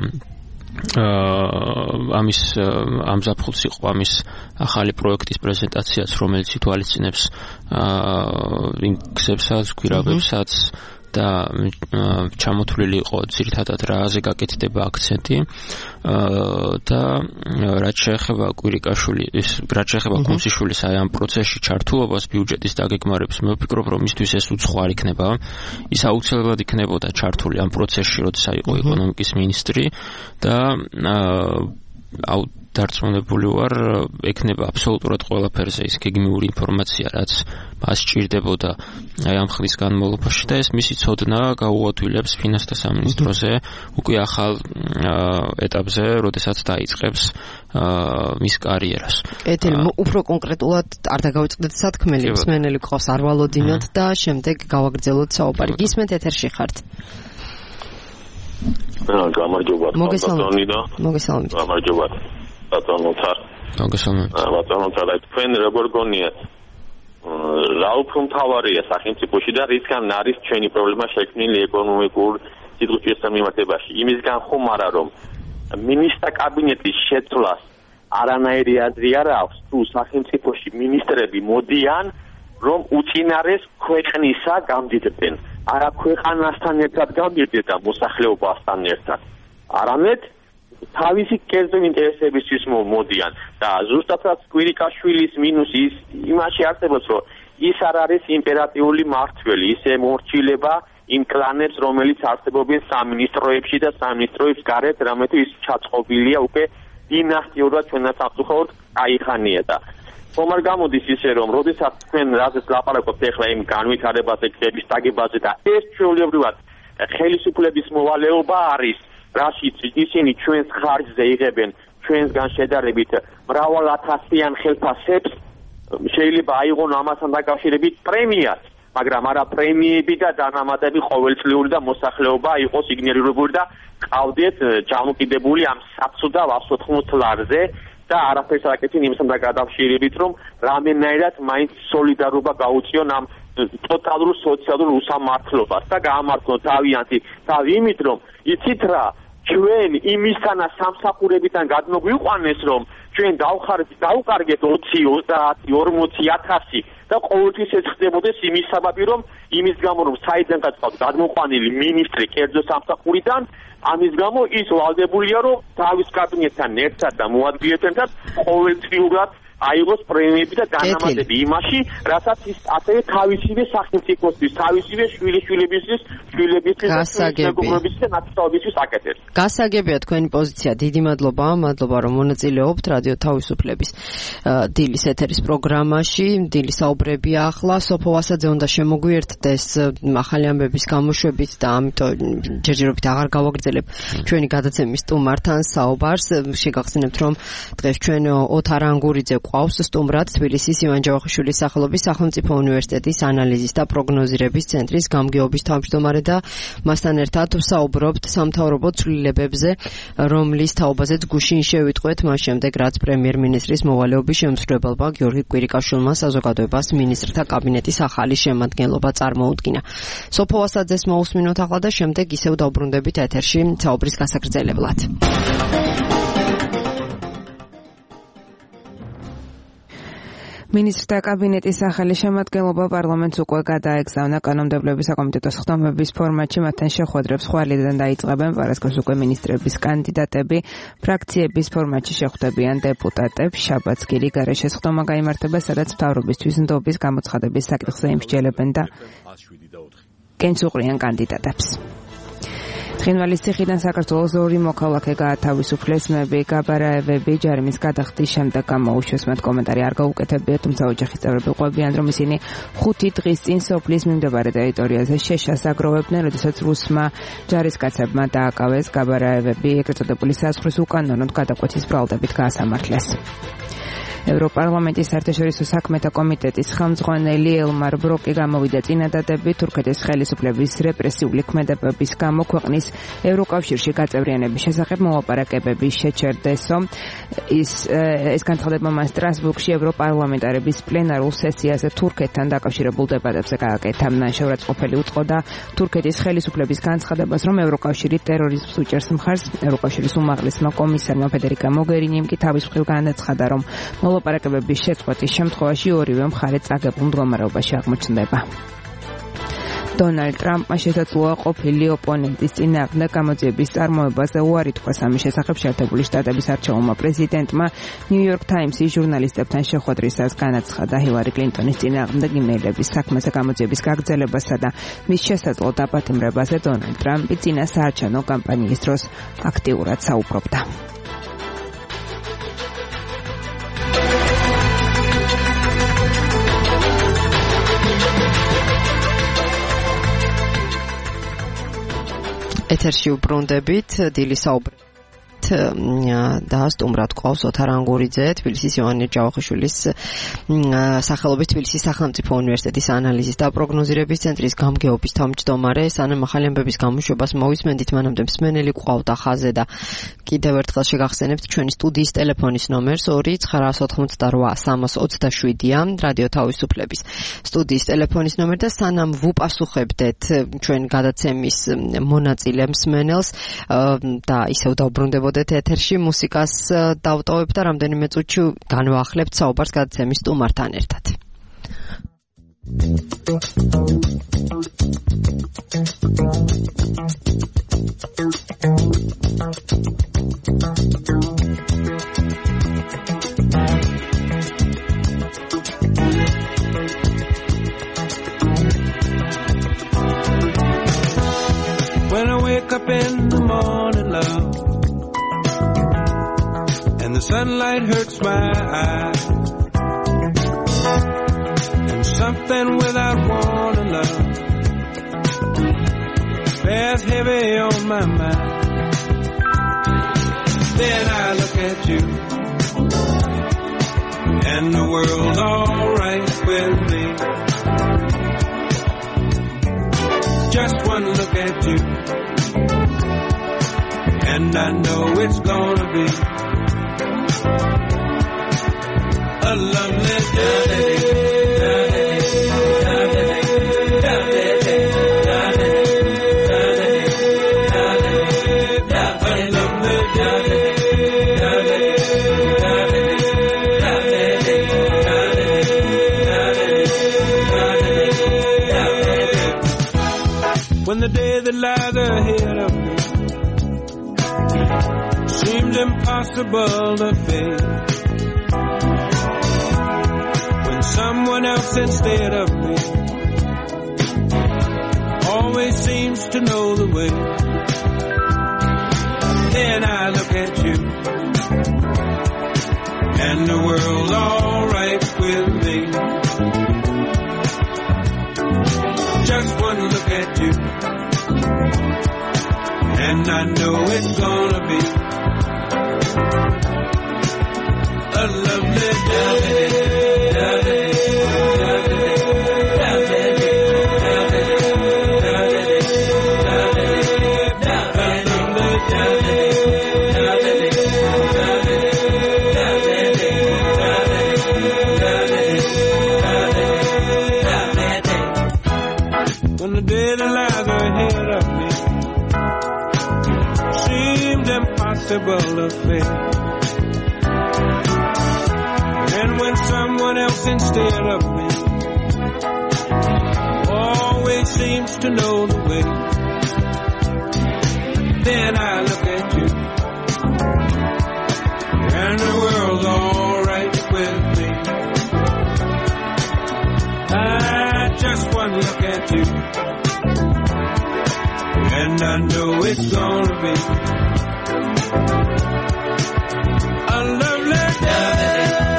ამ ზაფხულს იყო ამის ახალი პროექტის პრეზენტაციაც, რომელიც ითვალისწინებს იმ გზებსაც, გვირაბებსაც და ჩამოთვლილი იყო ძირითადად რაზე გაკეთდება აქცენტი და რაც შეეხება კუმსიშვილის აი ამ პროცესში ჩართულობას ბიუჯეტის დაგეგმარების მე ვფიქრობ რომ მისთვის ეს უცხო არ იქნება ის აუცილებლად იქნებოდა ჩართული ამ პროცესში როცა იყო ეკონომიკის ministri და დარწმუნებული ვარ ექნება აბსოლუტურად ყველაფერზე ის გეგმიური ინფორმაცია რაც მას სჭირდებოდა აი ამ ხნის განმავლობაში და ეს მისი ცოდნა გაუადვილებს ფინანსთა სამინისტროზე უკვე ახალ ეტაპზე როდესაც დაიწყებს მის კარიერას. ეთელი უფრო კონკრეტულად არ დაგავიწყდეთ სათქმელი მსმენელი გყავს არ ვალოდინოთ და შემდეგ გავაგრძელოთ საუბარი. გისმენთ ეთერში ხართ. გამარჯობა. მოგესალმებით. გამარჯობა. ბატონოთარ თქვენ როგორ გონიათ რა უფრო მთავარია სახელმწიფოში და რისგან არის ჩვენი პრობლემა შექმნილი ეკონომიკურ სიტუაციასთან მიმართებაში იმისგან ხომ არა რომ მინისტრთა კაბინეტის შეცვლას არანაირი აზრი არ აქვს თუ სახელმწიფოში მინისტრები მოდიან რომ უწინარეს ქვეყნისა გამდიდრდნენ არა ქვეყანასთან ერთად გამდიდრდნენ და მოსახლეობასთან ერთად არამედ თავისი კერძო ინტერესებისთვის მოდიან და ზუსტადაც კვირიკაშვილის მინუსი იმაში არსებობს რომ ის არ არის იმპერატიული მმართველი ისე მორჩილება იმ კლანებს რომელიც არსებობენ სამინისტროებში და სამინისტროების გარეთ რამე თუ ის ჩაწყობილია უკვე დინასტიურად ჩვენაც აღწუხავთ აიხანია და ხომ არ გამოდის ისე რომ როდესაც თქვენ რაზეც ლაპარაკობთ ახლა იმ განვითარებაზე გზების დაგებაზე და ეს ჩვეულებრივად ხელისუფლების მოვალეობა არის რაშიც ისინი ჩვენს ხარჯზე იღებენ ჩვენსგან შედარებით მრავალ ათასიან ხელფასებს შეიძლება აიღონ ამასთან დაკავშირებით პრემიაც მაგრამ არა პრემიები და დანამატები ყოველწლიური და მოსახლეობა იყოს იგნორირებული და ყავდეთ ჯამოკიდებული ამ საბსუდა 180 ლარზე და არაფერს არ აკეთებენ იმასთან დაკავშირებით რომ რამენაირად მაინც სოლიდარობა გაუწიონ ამ ტოტალურ სოციალურ უსამართლობას და გაამართლონ თავი იმით რომ იცით რა ჩვენ იმისთანა სამსახურებიდან გადმოგვიყვანეს რომ ჩვენ დავუკარგეთ 20, 30, 40,000 და ყოველთვის ეს ხდებოდეს იმის საბაბი რომ იმის გამო რომ საიდანაც ყავთ გადმოყვანილი მინისტრი კერძო სამსახურიდან ამის გამო ის ვალდებულია რომ თავის კაბინეტთან ერთად და მოადგილეებთან ყოველწლიურად აიღოს პრემიები და დანამატები იმაში, რასაც ის ასევე თავისივე სახელმწიფოსთვის, თავისივე შვილიშვილებისთვის და ნაცნობისთვის აკეთებს. გასაგებია თქვენი პოზიცია. დიდი მადლობა რომ მონაწილეობთ რადიო თავისუფლების დილის ეთერის პროგრამაში. დილის საუბრებია ახლა. სოფო ვასაძე უნდა შემოგვიერთდეს ახალი ამბების გამოშვებით და ამიტომ ჯერჯერობით აღარ გავაგრძელებ ჩვენი გადაცემის სტუმართან საუბარს. შეგახსენებთ რომ დღეს ჩვენ ოთარ ანგურიძე ყავს სტუმრად თბილისის ივან ჯავახიშვილის სახელობის სახელმწიფო უნივერსიტეტის ანალიზის და პროგნოზირების ცენტრის გამგეობის თავმჯდომარე და მასთან ერთად ვსაუბრობთ სამთავრობო ცვლილებებზე, რომლის თაობაზეც გუშინ შევიტყვეთ მას შემდეგ, რაც პრემიერ-მინისტრის მოვალეობის შემსრულებელმა გიორგი კვირიკაშვილმა საზოგადოებას მინისტრთა კაბინეტის ახალი შემადგენლობა წარმოუდგინა. სოფო ვასაძეს მოусმინოთ ახლა და შემდეგ ისევ დავბრუნდებით ეთერში საუბრის გასაგრძელებლად. მინისტრთა კაბინეტის ახალი შემადგენლობა პარლამენტს უკვე გადაეგზავნა კანონმდებლობის საკომიტეტოს ხდომების ფორმატში, მათთან შეხვედრებს ხვალიდან დაიწყებენ პარასკევს უკვე მინისტრების კანდიდატები, ფრაქციების ფორმატში შეხვდებიან დეპუტატებს, შაბათს კი რიგარეშეს ხდომა გაიმართება, სადაც მთავრობისთვის ნდობის გამოცხადების საკითხზე იმსჯელებენ და კენს უყრიან კანდიდატებს. ცხინვალის ციხიდან საქართველოს 2 მოქალაქე გაათავისუფლეს, მები გაბარაევები ჯარიმის გადახდის შემდეგ გამოუშვეს, მათ კომენტარი არ გაუკეთებია, თუმცა ოჯახის წევრები ყვებიან, რომ ისინი 5 დღის წინ სოფლის მიმდებარე ტერიტორიაზე შეშას აგროვებდნენ, როდესაც რუსმა ჯარისკაცებმა დააკავეს გაბარაევები, ეგრეთ წოდებული საზღვრის უკანონოდ გადაკვეთის ბრალდებით გაასამართლეს. ევროპარლამენტის საერთაშორისო საქმეთა კომიტეტის ხელმძღვანელი ელმარ ბროკი გამოვიდა წინადადებით თურქეთის ხელისუფლების რეპრესიული ქმედებების გამო ქვეყნის ევროკავშირში გაწევრიანების შესახებ მოლაპარაკებები შეჩერდესო. ეს განცხადება მას სტრასბურგში ევროპარლამენტარების პლენარულ სესიაზე თურქეთთან დაკავშირებულ დებატებზე გააკეთა. შეურაცხყოფელი უწყოდა თურქეთის ხელისუფლების განცხადებას, რომ ევროკავშირი ტერორიზმს უჭერს მხარს. ევროკავშირის უმაღლესმა კომისარმა ფედერიკა მოგერინიმ კი თავის მხრივ განაცხადა, რომ მოლაპარაკებების შეწყვეტის შემთხვევაში ორივე მხარე წაგებულ მდგომარეობაში აღმოჩნდება. დონალდ ტრამპმა შესაძლოა ყოფილი ოპონენტის წინააღმდეგ გამოძიების წარმოებაზე უარი თქვა. ამის შესახებ შეერთებული შტატების არჩეულმა პრეზიდენტმა ნიუ-იორკ ტაიმსის ჟურნალისტებთან შეხვედრისას განაცხადა ჰილარი კლინტონის წინააღმდეგ იმეილების საქმეზე გამოძიების გაგრძელებასა და მის შესაძლო დაპატიმრებაზე დონალდ ტრამპი წინა საარჩევნო კამპანიის დროს აქტიურად საუბრობდა. ეთერში უბრუნდებით დილის საუბრით და სტუმრად ყავს ოთარ ანგურიძე, თბილისის ივანე ჯავახიშვილის სახელობის თბილისის სახელმწიფო უნივერსიტეტის ანალიზის და პროგნოზირების ცენტრის გამგეობის თავმჯდომარე. სანამ ახალი ამბების გამოშვებას მოვისმენთ, მანამდე მსმენელი ყავდა ხაზზე და კიდევ ერთხელ შეგახსენებთ ჩვენი სტუდიის ტელეფონის ნომერს 2-988-327-ია, რადიო თავისუფლების სტუდიის ტელეფონის ნომერი და სანამ ვუპასუხებდეთ ჩვენ გადაცემის მონაწილე მსმენელს და ისევ დავბრუნდებოდეთ ეთერში, მუსიკას დავტოვებ და რამდენიმე წუთში განვაახლებთ საუბარს გადაცემის სტუმართან ერთად. When I wake up in the morning, love, and the sunlight hurts my eyes, and something without warning, love, bears heavy on my mind. Then I look at you, and the world's alright with me. Just one look at you, and I know it's gonna be a lovely day. When the day that lies ahead of me seems impossible to face, when someone else instead of me always seems to know the way, then I look at you, and the world's alright with me. Just one look at you, and I know it's gonna be a a lovely day. When the day that lies ahead of me seems impossible to face, and when someone else instead of me always seems to know the way, then I look at you and the world's alright with me. Just one look at you and I know it's gonna be a lovely day.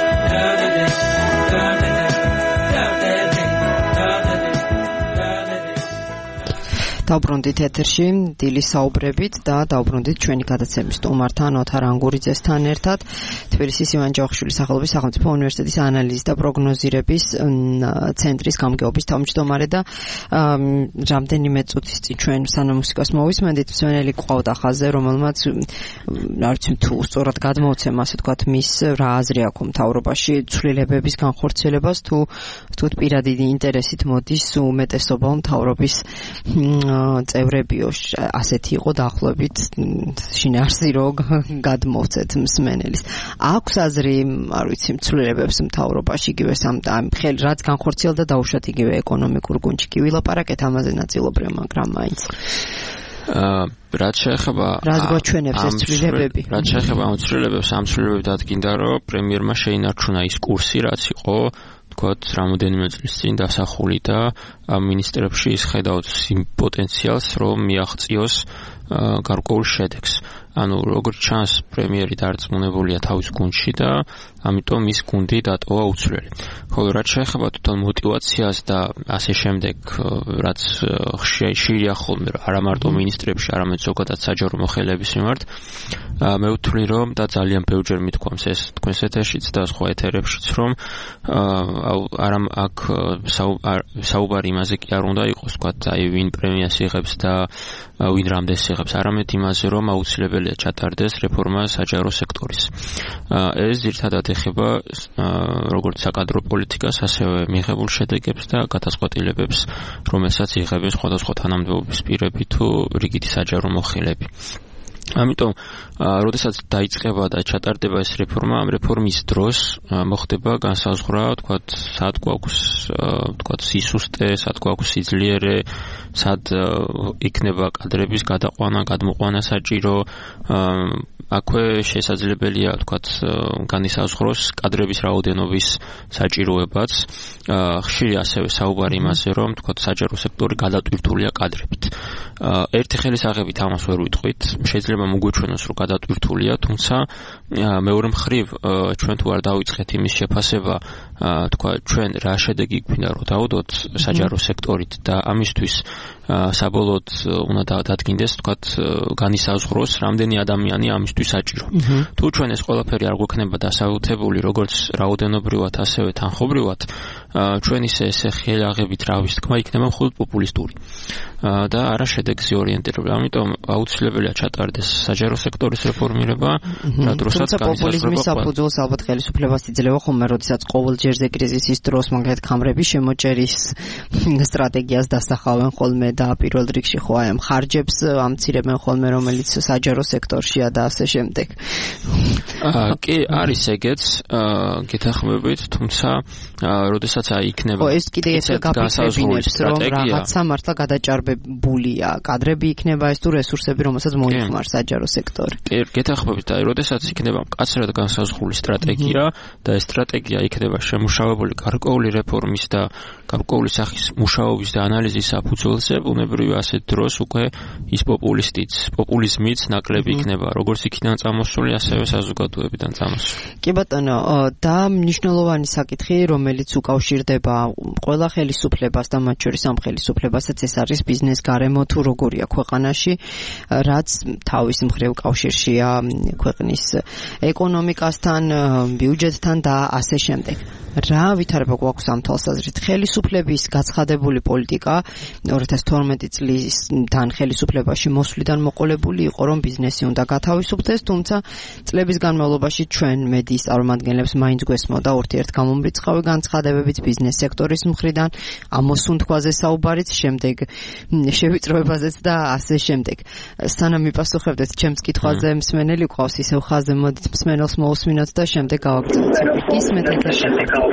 დავბრუნდით ეთერში დილის საუბრებით და დავბრუნდით ჩვენი გადაცემის სტუმართან ოთარ ანგურიძესთან ერთად თბილისის ივან ჯავახიშვილის სახელობის სახელმწიფო უნივერსიტეტის ანალიზის და პროგნოზირების ცენტრის გამგეობის თავმჯდომარე და რამდენიმე წუთის წინ ჩვენ სანამუსიკოს მოვისმენთ მსმენელი ყავდა ხაზზე რომელმაც არც თუ სწორად გადმოვცემ ასე ვთქვათ მის რა აზრი აქვს მთავრობაში ცვლილებების განხორციელებას თუ ვთქვათ პირადი ინტერესით მოდის უმეტესობა მთავრობის წევრებიო ასეთი იყო დაახლოებით შინაარსი რო გადმოვცეთ მსმენელის აქვს აზრი არ ვიცი ცვლილებებს მთავრობაში იგივე ხელი რაც განხორციელდა დაუშვათ იგივე ეკონომიკურ გუნდში კი ვილაპარაკეთ ამაზე ნაწილობრივ მაგრამ მაინც რაც შეეხება რაც გვაჩვენებს ეს ცვლილებები რაც შეეხება ამ ცვლილებებს ამ ცვლილებებს დადგინდა რომ პრემიერმა შეინარჩუნა ის კურსი რაც იყო თქვათ რამოდენიმე წლის წინ დასახული და ამ მინისტრებში ის ხედავს იმ პოტენციალს რომ მიაღწიოს გარკვეულ შედეგს ანუ როგორც ჩანს პრემიერი დარწმუნებულია თავის გუნდში და ამიტომ ის გუნდი დატოვა უცვლელი ხოლო რაც შეეხება თვითონ мотиваციას და ასე შემდეგ რაც ხშირია ხოლმე არა მარტო მინისტრებში არამედ ზოგადად საჯარო მოხელეების მიმართ მე ვთვლი რომ და ძალიან ბევრჯერ მithქვამს ეს თქვენს ეთერშიც და სხვა ეთერებშიც რომ არა აქ საუბარი იმაზე კი არ უნდა იყოს თქვა აი ვინ პრემიას იღებს და ვინ რამდენს იღებს არამედ იმაზე რომ აუცილებელია ჩატარდეს რეფორმა საჯარო სექტორის ეს ძირითადად ეხება როგორც საკადრო პოლიტიკას ასევე მიღებულ შედეგებს და გადაწყვეტილებებს რომელსაც იღებენ სხვადასხვა თანამდებობის პირები თუ რიგითი საჯარო მოხელეები ამიტომ როდესაც დაიწყება და ჩატარდება ეს რეფორმა ამ რეფორმის დროს მოხდება განსაზღვრა თქვათ სად გვაქვს თქვათ სისუსტე სად გვაქვს სიძლიერე სად იქნება კადრების გადაყვანა გადმოყვანა საჭირო აქვე შესაძლებელია თქვათ განისაზღვროს კადრების რაოდენობის საჭიროებაც ხშირი ასევე საუბარი იმაზე რომ თქვათ საჯარო სექტორი გადატვირთულია კადრებით ერთი ხელისაღებით ამას ვერ ვიტყვით შეიძლება მოგვიჩვენოს რომ გადატვირთულია თუმცა მეორე მხრივ ჩვენ თუ არ დავიწყეთ იმის შეფასება თქვა ჩვენ რა შედეგი გვინდა რომ დავდოთ საჯარო სექტორით და ამისთვის საბოლოოდ უნდა დადგინდეს თქვათ განისაზღვროს რამდენი ადამიანი ამისთვის საჭირო თუ ჩვენ ეს ყველაფერი არ გვექნება დასაუთებული როგორც რაოდენობრივად ასევე თანხობრივად ჩვენ ესე ხელაღებით რავის თქმა იქნება მხოლოდ პოპულისტური და არა შედეგზე ორიენტირებული ამიტომ აუცილებელია ჩატარდეს საჯარო სექტორის რეფორმირება რა დროსაც პოპულიზმის საფუძველს ალბათ ხელისუფლებას იძლევა ხოლმე როდესაც ყოველ ჯერზე კრიზისის დროს მაგათ ხამრების შემოჭერის სტრატეგიას დასახავენ ხოლმე და პირველ რიგში ხო აი ამ ხარჯებს ამცირებენ ხოლმე რომელიც საჯარო სექტორშია და ასე შემდეგ კი არის ეგეც გეთანხმებით თუმცა როდესაც აი იქნება ეს კიდე ესე გაფიქრებინებს რომ რაღაცა მართლა გადაჭარბებულია კადრები იქნება ეს თუ რესურსები რომელსაც მოიხმარ საჯარო სექტორი კი გეთანხმებით აი როდესაც იქნება მკაცრად განსაზღვრული სტრატეგია და ეს სტრატეგია იქნება შემუშავებული გარკვეული რეფორმის და გარკვეული სახის მუშაობის და ანალიზის საფუძველზე ბუნებრივია ასეთ დროს უკვე ის პოპულიზმიც ნაკლები იქნება როგორც იქიდან წამოსული ასევე საზოგადოებიდან წამოსული კი ბატონო და მნიშვნელოვანი საკითხი რომელიც უკავშირდება უკავშირდება ყველა ხელისუფლებას და მათ შორის ამ ხელისუფლებასაც ეს არის ბიზნეს გარემო თუ როგორია ქვეყანაში, რაც თავის მხრივ კავშირშია ქვეყნის ეკონომიკასთან, ბიუჯეტთან და ასე შემდეგ. რა ვითარება გვაქვს ამ თვალსაზრისით? ხელისუფლების გაცხადებული პოლიტიკა 2012 წლიდან ხელისუფლებაში მოსვლიდან მოყოლებული იყო, რომ ბიზნესი უნდა გათავისუფლდეს, თუმცა წლების განმავლობაში ჩვენ მედიის წარმომადგენლებს მაინც გვესმოდა ურთიერთგამომრიცხავი განცხადებებიც ბიზნეს სექტორის მხრიდან, ამ მოსუნთქვაზე საუბარიც, შემდეგ შევიწროებაზეც და ასე შემდეგ. სანამ მიპასუხებდეთ ჩემს კითხვაზე, მსმენელი ყავს ისევ ხაზზე, მოდით მსმენელს მოусმინოთ და შემდეგ გავაგრძელებთ. გისმენთ ეთერში.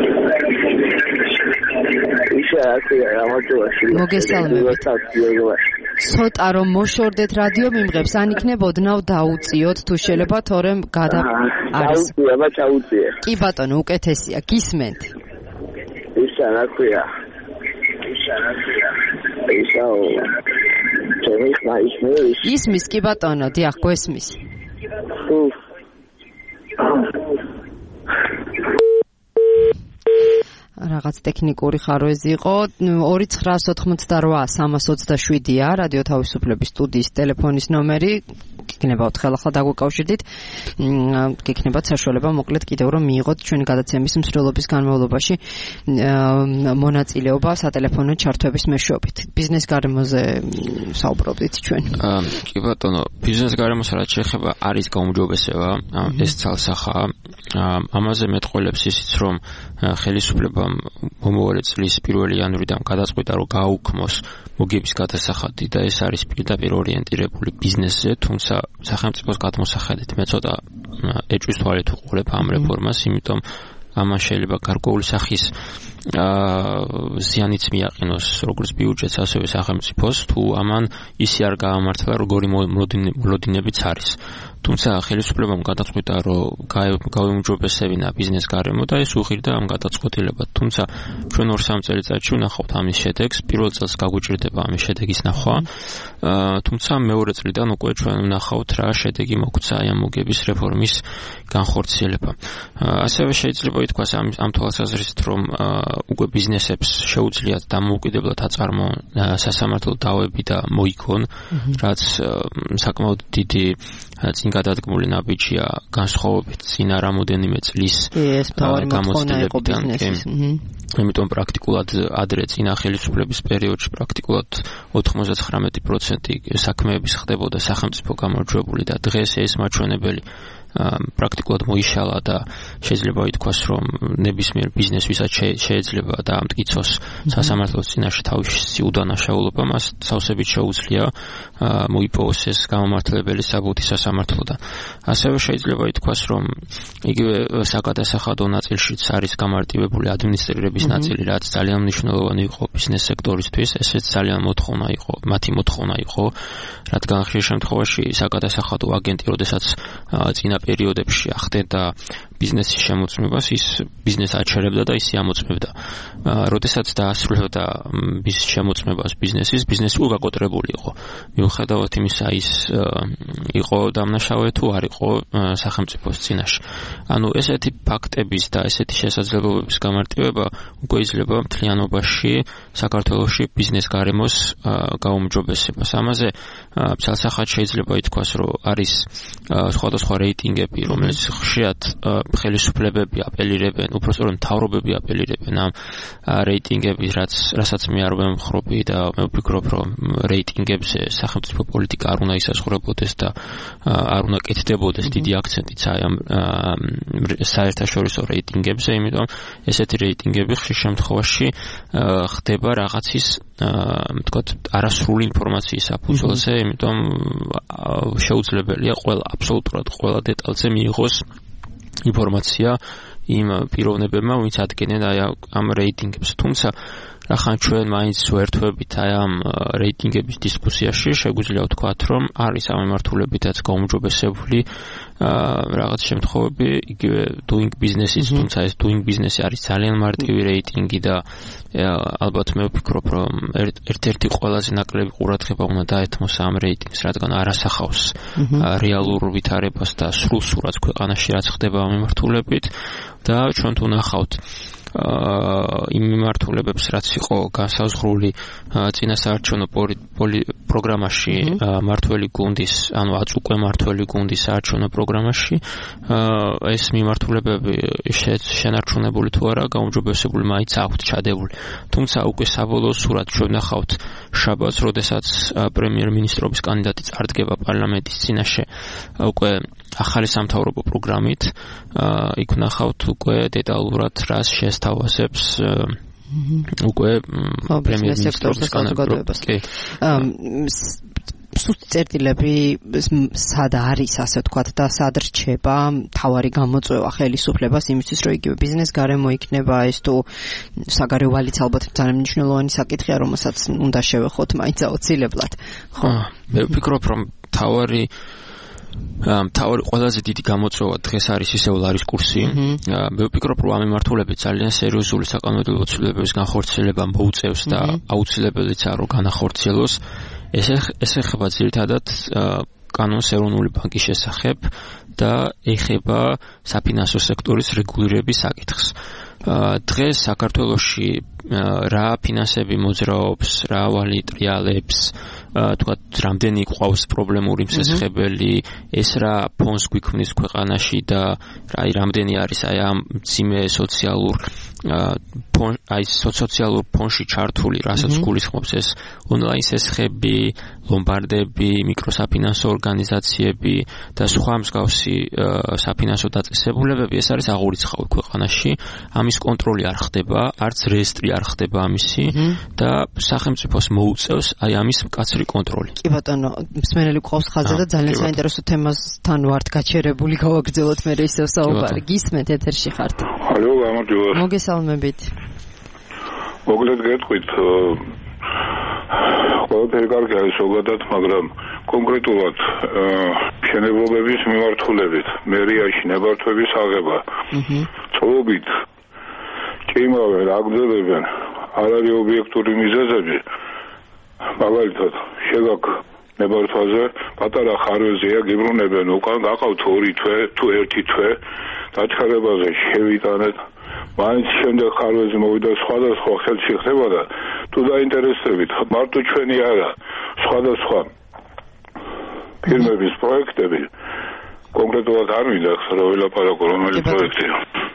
მოგესალმებით. ცოტა რომ მოშორდეთ რადიო მიმღებს, ან იქნებ ოდნავ დაუწიოთ თუ შეიძლება, თორემ არის. კი ბატონო, უკეთესია, გისმენთ. ისა რა ქვია? ისმის კი ბატონო, დიახ, გვესმის. რაღაც ტექნიკური ხარვეზი იყო. 2988-327-ია რადიო თავისუფლების სტუდიის ტელეფონის ნომერი. გიქნებათ ხელახლა დაგვიკავშირდით. გიქნებათ საშუალება მოკლედ კიდევ რომ მიიღოთ ჩვენი გადაცემის მსვლელობის განმავლობაში მონაწილეობა სატელეფონო ჩართვების მეშვეობით. ბიზნეს გარემოზე საუბრობდით ჩვენ. კი ბატონო, ბიზნეს გარემოს რაც შეეხება არის გაუმჯობესება, ეს ცალსახაა. ამაზე მეტყველებს ისიც რომ ხელისუფლებამ მომავალი წლის 1 იანვრიდან გადაწყვიტა რომ გააუქმოს მოგების გადასახადი და ეს არის პირდაპირ ორიენტირებული ბიზნესზე, თუმცა სახელმწიფოს გადმოსახედით მე ცოტა ეჭვის თვალით ვუყურებ ამ რეფორმას, იმიტომ ამან შეიძლება გარკვეული სახის ზიანიც მიაყენოს როგორც ბიუჯეტს, ასევე სახელმწიფოს, თუ ამან ისე არ გაამართლა, როგორი მოლოდინებიც არის. თუმცა ხელისუფლებამ გადაწყვიტა, რომ გაუმჯობესებინა ბიზნეს გარემო და ეს უღირდა ამ გადაწყვეტილებად. თუმცა ჩვენ 2-3 წელიწადში ვნახავთ ამის შედეგს. პირველ წელს გაგვიჭირდება ამის შედეგის ნახვა. თუმცა მეორე წლიდან უკვე ჩვენ ვნახავთ რა შედეგი მოგვცა ამ მოგების რეფორმის განხორციელება. ასევე შეიძლება ითქვას ამ თვალსაზრისით, რომ უკვე ბიზნესებს შეუძლიათ დამოუკიდებლად აწარმოონ სასამართლო დავები და მოიქონ, რაც საკმაოდ დიდი წინ გადადგმული ნაბიჯია განსხვავებით წინა რამოდენიმე წლის გამოცდილებიდან. იმიტომ პრაქტიკულად ადრე წინა ხელისუფლების პერიოდში პრაქტიკულად 99% საქმეების ხდებოდა სახელმწიფო გამარჯვებული და დღეს ეს მაჩვენებელი პრაქტიკულად მოიშალა და შეიძლება ითქვას, რომ ნებისმიერ ბიზნეს ვისაც შეიძლება დაამტკიცოს სასამართლოს წინაშე თავისი უდანაშაულობა, მას სავსებით შეუძლია მოიპოვოს ეს გამომართლებელი საბუთი სასამართლოდან. ასევე შეიძლება ითქვას, რომ იგივე საკადასახადო ნაწილშიც არის გამარტივებული ადმინისტრირების ნაწილი, რაც ძალიან მნიშვნელოვანი იყო ბიზნეს სექტორისთვის, ესეც ძალიან მათი მოთხოვნა იყო, რადგან ხშირ შემთხვევაში საკადასახადო აგენტი, როდესაც წინა პერიოდებში ახდენდა ბიზნესის შემოწმებას, ის ბიზნესს აჩერებდა და ისე ამოწმებდა. როდესაც დაასრულებდა ბიზნესის შემოწმებას ბიზნესი უგაკოტრებული იყო. მიუხედავად იმისა, ის იყო დამნაშავე თუ არ იყო სახელმწიფოს წინაშე. ანუ ესეთი ფაქტების და ესეთი შესაძლებლობების გამარტივება უკვე იძლევა მთლიანობაში საქართველოში ბიზნეს გარემოს გაუმჯობესებას. ამაზე ცალსახად შეიძლება ითქვას, რომ არის სხვადასხვა რეიტინგები, რომელიც ხშირად ხელისუფლებები აპელირებენ, უпростоროდ მთავრობები აპელირებენ ამ რეიტინგების, რასაც მე არ ვემხრობი და მე ვფიქრობ, რომ რეიტინგებზე სახელმწიფო პოლიტიკა არ უნდა ისაზღვრებოდეს და არ უნდა კეთდებოდეს დიდი აქცენტიც ამ საერთაშორისო რეიტინგებზე, იმიტომ ესეთი რეიტინგები ხშირ შემთხვევაში ხდება რაღაცის თქვათ არასრული ინფორმაციის საფუძველზე, იმიტომ შეუძლებელია აბსოლუტურად ყველა დეტალზე მიიღოს ინფორმაცია იმ პიროვნებებმა, ვინც ადგენენ ამ რეიტინგებს. თუმცა რახან ჩვენ მაინც ვერთვებით ამ რეიტინგების დისკუსიაში, შეგვიძლია ვთქვათ, რომ არის ამ მიმართულებითაც გაუმჯობესებული რაღაც შემთხვევები, იგივე doing business-იც, თუმცა ეს doing business-ი არის ძალიან მარტივი რეიტინგი და ალბათ მე ვფიქრობ, რომ ერთ-ერთი ყველაზე ნაკლები ყურადღება უნდა დაეთმოს ამ რეიტინგს, რადგან არ ასახავს რეალურ ვითარებას და სრულ სურათს ქვეყანაში, რაც ხდება ამ მიმართულებით და ჩვენ თუ ნახავთ იმ მიმართულებებს, რაც იყო განსაზღვრული წინასაარჩევნო პროგრამაში, მართველი გუნდის, ანუ აწუკვე მართველი გუნდის საარჩევნო პროგრამაში, ეს მიმართულებები შენარჩუნებული თუ არა, გაუმჯობესებული მაინც აქვთ ჩადებული. თუმცა უკვე საბოლოო სურათს შევნახავთ შაბათს, როდესაც პრემიერ-მინისტრობის კანდიდატი წარდგება პარლამენტის წინაშე უკვე ახალი სამთავრობო პროგრამით, იქ ვნახავთ უკვე დეტალურად რას შესთავაზებს უკვე პრემიერ-მინისტრობის კანდიდატს. სუსტ წერტილები სად არის, ასე ვთქვათ, და სად რჩება თავარი გამოწვევა ხელისუფლებას იმისთვის, რომ იგივე ბიზნეს გარემო იქნება ეს თუ საგარეო ვალიც ალბათ ძალიან მნიშვნელოვანი საკითხია, რომელსაც უნდა შევეხოთ მაინც აუცილებლად. ხო, მე ვფიქრობ, რომ თავარი ყველაზე დიდი გამოწვევა დღეს არის ისევ ლარის კურსი. მე ვფიქრობ, რომ ამ მიმართულებით ძალიან სერიოზული საკანონმდებლო ცვლილებების განხორციელება მოუწევს და აუცილებელიცაა, რომ განახორციელოს. ეს ეხება ძირითადად კანონს ეროვნული ბანკის შესახებ და ეხება საფინანსო სექტორის რეგულირების საკითხს. დღეს საქართველოში რა ფინანსები მოძრაობს, რა ვალი ტრიალებს, თქვათ, რამდენი ყავს პრობლემური მსესხებელი, ეს რა ფონს გვიქმნის ქვეყანაში და რამდენი არის ამ მძიმე სოციალურ ფონში ჩართული, რასაც გულისხმობს ეს ონლაინ სესხები, ლომბარდები, მიკროსაფინანსო ორგანიზაციები და სხვა მსგავსი საფინანსო დაწესებულებები, ეს არის აღურიცხავი ქვეყანაში. ამის კონტროლი არ ხდება, არც რეესტრი არ ხდება ამისი და სახელმწიფოს მოუწევს ამის მკაცრი კონტროლი. კი ბატონო, მსმენელი გვყავს ხაზზე და ძალიან საინტერესო თემასთან ვართ გაჩერებული, გავაგრძელოთ მე ისევ საუბარი. გისმენთ, ეთერში ხართ. ალო, გამარჯობა. მოგესალმებით. მოკლედ გეტყვით, ყველაფერი კარგი არის ზოგადად, მაგრამ კონკრეტულად მშენებლობების მიმართულებით, მერიაში ნებართვების აღება. წლობით ჭიმავენ, აგრძელებენ, არ არის ობიექტური მიზეზები. მაგალითად, შეგაკ ნებართვაზე პატარა ხარვეზეა, გიბრუნებენ უკან, გაყავთ 2 თვე თუ 1 თვე, დაჩქარებაზე შევიტანეთ. მაინც შემდეგ ხარვეზი მოვიდა სხვადასხვა ხელში ხდება და თუ დაინტერესებით, მარტო ჩვენი არა, სხვადასხვა ფირმების პროექტები კონკრეტულად არ მინდა ახლა ველაპარაკო რომელი პროექტია.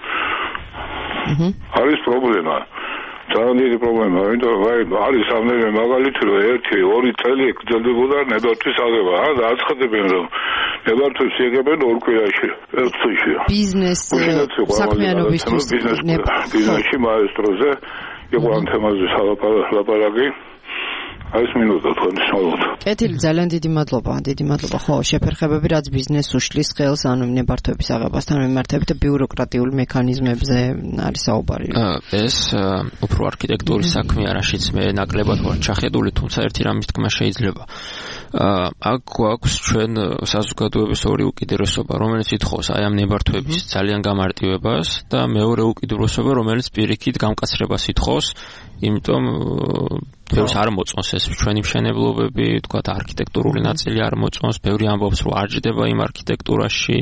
არის პრობლემა. ძალიან დიდი პრობლემა, იმიტომ არის რამდენიმე მაგალითი, რომ 1-2 წელი გრძელდებოდა ნებართვის აღება, და აცხადებენ, რომ ნებართვის იგებენ 2 კვირაში, 1 წუთში. ბიზნეს საქმიანობისთვის ბიზნესში მაესტროზე იყო ამ თემაზე ლაპარაკი. ეს მინუტა თქვენს მოგოთ. კეთილი, ძალიან დიდი მადლობა. ხო, შეფერხებები რაც ბიზნეს უშლის ხელს, ანუ ნებართვების აღებასთან მიმართებით და ბიუროკრატიული მექანიზმებზე არის საუბარი. ეს უფრო არქიტექტურის საქმეა, რაშიც მე ნაკლებად ვარ ჩახედული, თუმცა ერთი რამის თქმა შეიძლება. აქ გვაქვს ჩვენ საზოგადოების ორი უკიდურესობა, რომელიც ითხოვს აი ამ ნებართვების ძალიან გამარტივებას და მეორე უკიდურესობა, რომელიც პირიქით გამკაცრებას ითხოვს, იმიტომ ბევრს არ მოწონს ეს ჩვენი მშენებლობები, თქვათ არქიტექტურული ნაწილი არ მოწონს, ბევრი ამბობს, რომ არ ჯდება იმ არქიტექტურაში.